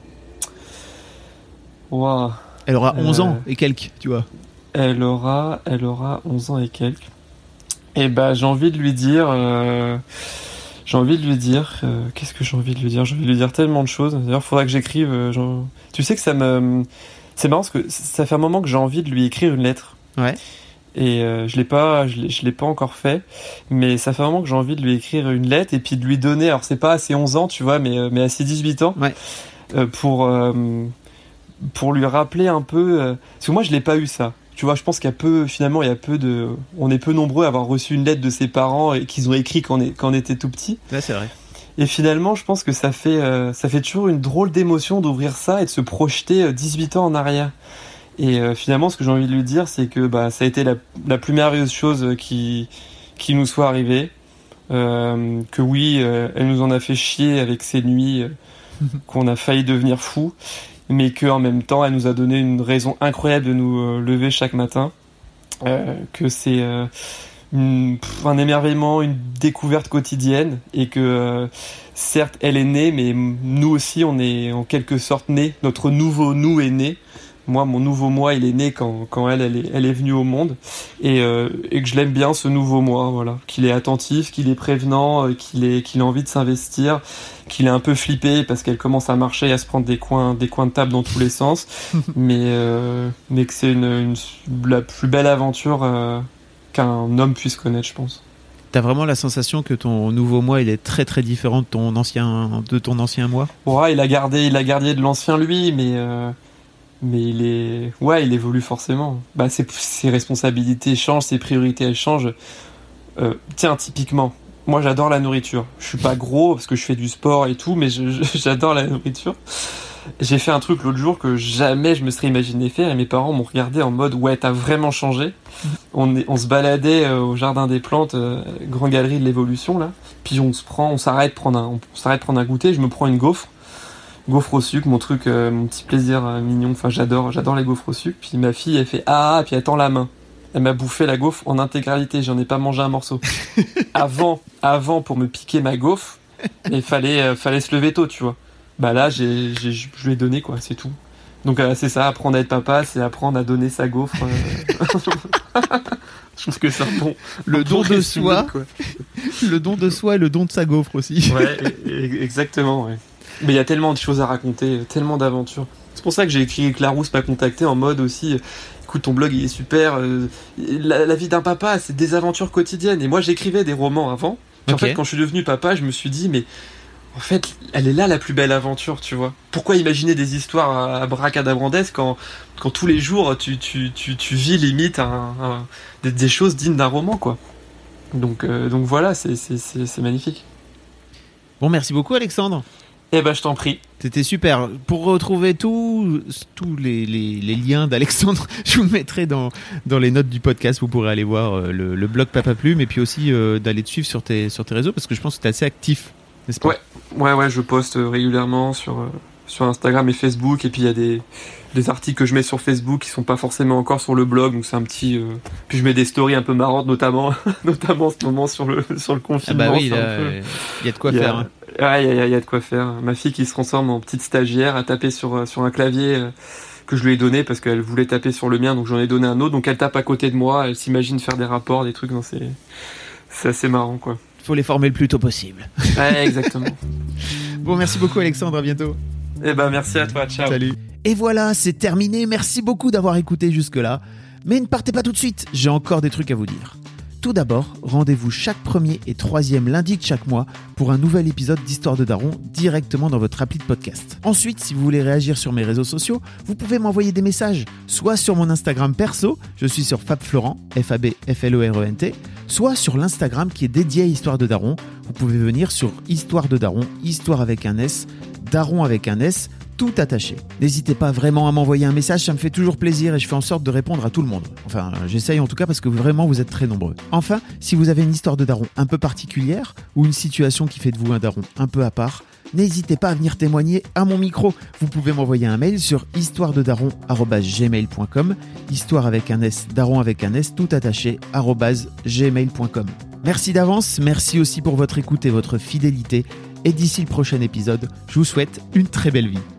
C: Wow.
B: Elle aura onze euh... ans et quelques, tu vois.
C: Elle aura, elle aura onze ans et quelques. Et bah, j'ai envie de lui dire, euh, j'ai envie de lui dire, euh, qu'est-ce que j'ai envie de lui dire? J'ai envie de lui dire tellement de choses. D'ailleurs, il faudra que j'écrive. Euh, genre... Tu sais que ça me, c'est marrant parce que ça fait un moment que j'ai envie de lui écrire une lettre.
B: Ouais.
C: Et euh, je l'ai pas, je l'ai, je l'ai pas encore fait, mais ça fait un moment que j'ai envie de lui écrire une lettre et puis de lui donner. Alors c'est pas à ses onze ans, tu vois, mais mais à ses dix-huit ans.
B: Ouais.
C: Euh, pour euh, pour lui rappeler un peu, euh, parce que moi je l'ai pas eu ça. Tu vois, je pense qu'il y a peu, finalement, il y a peu de, on est peu nombreux à avoir reçu une lettre de ses parents et qu'ils ont écrit quand on, est, quand on était tout petit.
B: Ouais, c'est vrai.
C: Et finalement, je pense que ça fait, euh, ça fait toujours une drôle d'émotion d'ouvrir ça et de se projeter dix-huit ans en arrière. Et euh, finalement, ce que j'ai envie de lui dire, c'est que bah, ça a été la, la plus merveilleuse chose qui, qui nous soit arrivée. Euh, que oui, euh, elle nous en a fait chier avec ces nuits euh, qu'on a failli devenir fous. Mais qu'en même temps, elle nous a donné une raison incroyable de nous euh, lever chaque matin, euh, que c'est euh, une, pff, un émerveillement, une découverte quotidienne, et que euh, certes, elle est née, mais nous aussi, on est en quelque sorte nés, notre nouveau nous est né. Moi, mon nouveau moi, il est né quand, quand elle, elle est, elle est venue au monde, et, euh, et que je l'aime bien, ce nouveau moi, voilà, qu'il est attentif, qu'il est prévenant, qu'il est, qu'il a envie de s'investir, qu'il est un peu flippé parce qu'elle commence à marcher et à se prendre des coins, des coins de table dans tous les sens, mais, euh, mais que c'est une, une, la plus belle aventure euh, qu'un homme puisse connaître, je pense.
B: T'as vraiment la sensation que ton nouveau moi, il est très très différent de ton ancien, de ton ancien moi?
C: Ouais, il a gardé, il a gardé de l'ancien lui, mais. Euh... Mais il est, ouais, il évolue forcément. Bah, ses, ses responsabilités changent, ses priorités elles changent. Euh, tiens, typiquement, moi j'adore la nourriture. Je suis pas gros parce que je fais du sport et tout, mais je, je, j'adore la nourriture. J'ai fait un truc l'autre jour que jamais je me serais imaginé faire et mes parents m'ont regardé en mode ouais, t'as vraiment changé. On, est, on se baladait euh, au jardin des plantes, euh, grande galerie de l'évolution là. Puis on se prend, on s'arrête prendre un, on s'arrête prendre un goûter. Je me prends une gaufre. Gaufre au sucre, mon truc, euh, mon petit plaisir euh, mignon. Enfin, j'adore, j'adore les gaufres au sucre. Puis ma fille, elle fait ah, puis elle tend la main. Elle m'a bouffé la gaufre en intégralité. J'en ai pas mangé un morceau. avant, avant pour me piquer ma gaufre, il fallait, euh, fallait se lever tôt, tu vois. Bah là, j'ai, j'ai, je lui ai donné quoi, c'est tout. Donc euh, c'est ça, apprendre à être papa, c'est apprendre à donner sa gaufre. Euh... Je trouve que c'est un bon.
B: Le don de soi, quoi. Le don de soi et le don de sa gaufre aussi.
C: Ouais, exactement, ouais. Mais il y a tellement de choses à raconter, tellement d'aventures. C'est pour ça que j'ai écrit que Larousse m'a contacté en mode aussi, écoute, ton blog il est super, euh, la, la vie d'un papa, c'est des aventures quotidiennes. Et moi j'écrivais des romans avant. Okay. En fait, quand je suis devenu papa, je me suis dit, mais en fait, elle est là la plus belle aventure, tu vois. Pourquoi imaginer des histoires à, à bracadabrandesques quand, quand tous les jours tu, tu, tu, tu vis limite un, un, des, des choses dignes d'un roman, quoi. Donc, euh, donc voilà, c'est, c'est, c'est, c'est magnifique.
B: Bon, merci beaucoup Alexandre.
C: Eh ben, je t'en prie.
B: C'était super. Pour retrouver tous tous les, les, les liens d'Alexandre, je vous mettrai dans, dans les notes du podcast. Vous pourrez aller voir euh, le, le blog Papa Plume et puis aussi euh, d'aller te suivre sur tes, sur tes réseaux parce que je pense que tu es assez actif, n'est-ce pas?
C: Ouais, ouais, ouais, je poste régulièrement sur, euh, sur Instagram et Facebook. Et puis il y a des, des articles que je mets sur Facebook qui sont pas forcément encore sur le blog. Donc c'est un petit. Euh... Puis je mets des stories un peu marrantes, notamment, notamment en ce moment sur le, sur le confinement.
B: Ah bah oui, il peu... y a de quoi
C: y a...
B: faire. Hein.
C: Ouais, il y, y, y a de quoi faire. Ma fille qui se transforme en petite stagiaire à taper sur, sur un clavier euh, que je lui ai donné parce qu'elle voulait taper sur le mien, donc j'en ai donné un autre. Donc elle tape à côté de moi, elle s'imagine faire des rapports, des trucs. Non, c'est, c'est assez marrant, quoi.
B: Faut les former le plus tôt possible.
C: Ouais, exactement.
B: Bon, merci beaucoup Alexandre, à bientôt.
C: Eh ben, merci à toi, ciao.
B: Salut. Et voilà, c'est terminé. Merci beaucoup d'avoir écouté jusque-là. Mais ne partez pas tout de suite, j'ai encore des trucs à vous dire. Tout d'abord, rendez-vous chaque premier et troisième lundi de chaque mois pour un nouvel épisode d'Histoire de Daron directement dans votre appli de podcast. Ensuite, si vous voulez réagir sur mes réseaux sociaux, vous pouvez m'envoyer des messages, soit sur mon Instagram perso, je suis sur FabFlorent, F A B F L O R E N T, soit sur l'Instagram qui est dédié à Histoire de Daron. Vous pouvez venir sur Histoire de Daron, Histoire avec un S, Daron avec un S, tout attaché. N'hésitez pas vraiment à m'envoyer un message, ça me fait toujours plaisir et je fais en sorte de répondre à tout le monde. Enfin, j'essaye en tout cas parce que vraiment vous êtes très nombreux. Enfin, si vous avez une histoire de daron un peu particulière ou une situation qui fait de vous un daron un peu à part, n'hésitez pas à venir témoigner à mon micro. Vous pouvez m'envoyer un mail sur histoire de daron arobase gmail point com, histoire avec un S, daron avec un S, tout attaché, arobase gmail point com. Merci d'avance, merci aussi pour votre écoute et votre fidélité. Et d'ici le prochain épisode, je vous souhaite une très belle vie.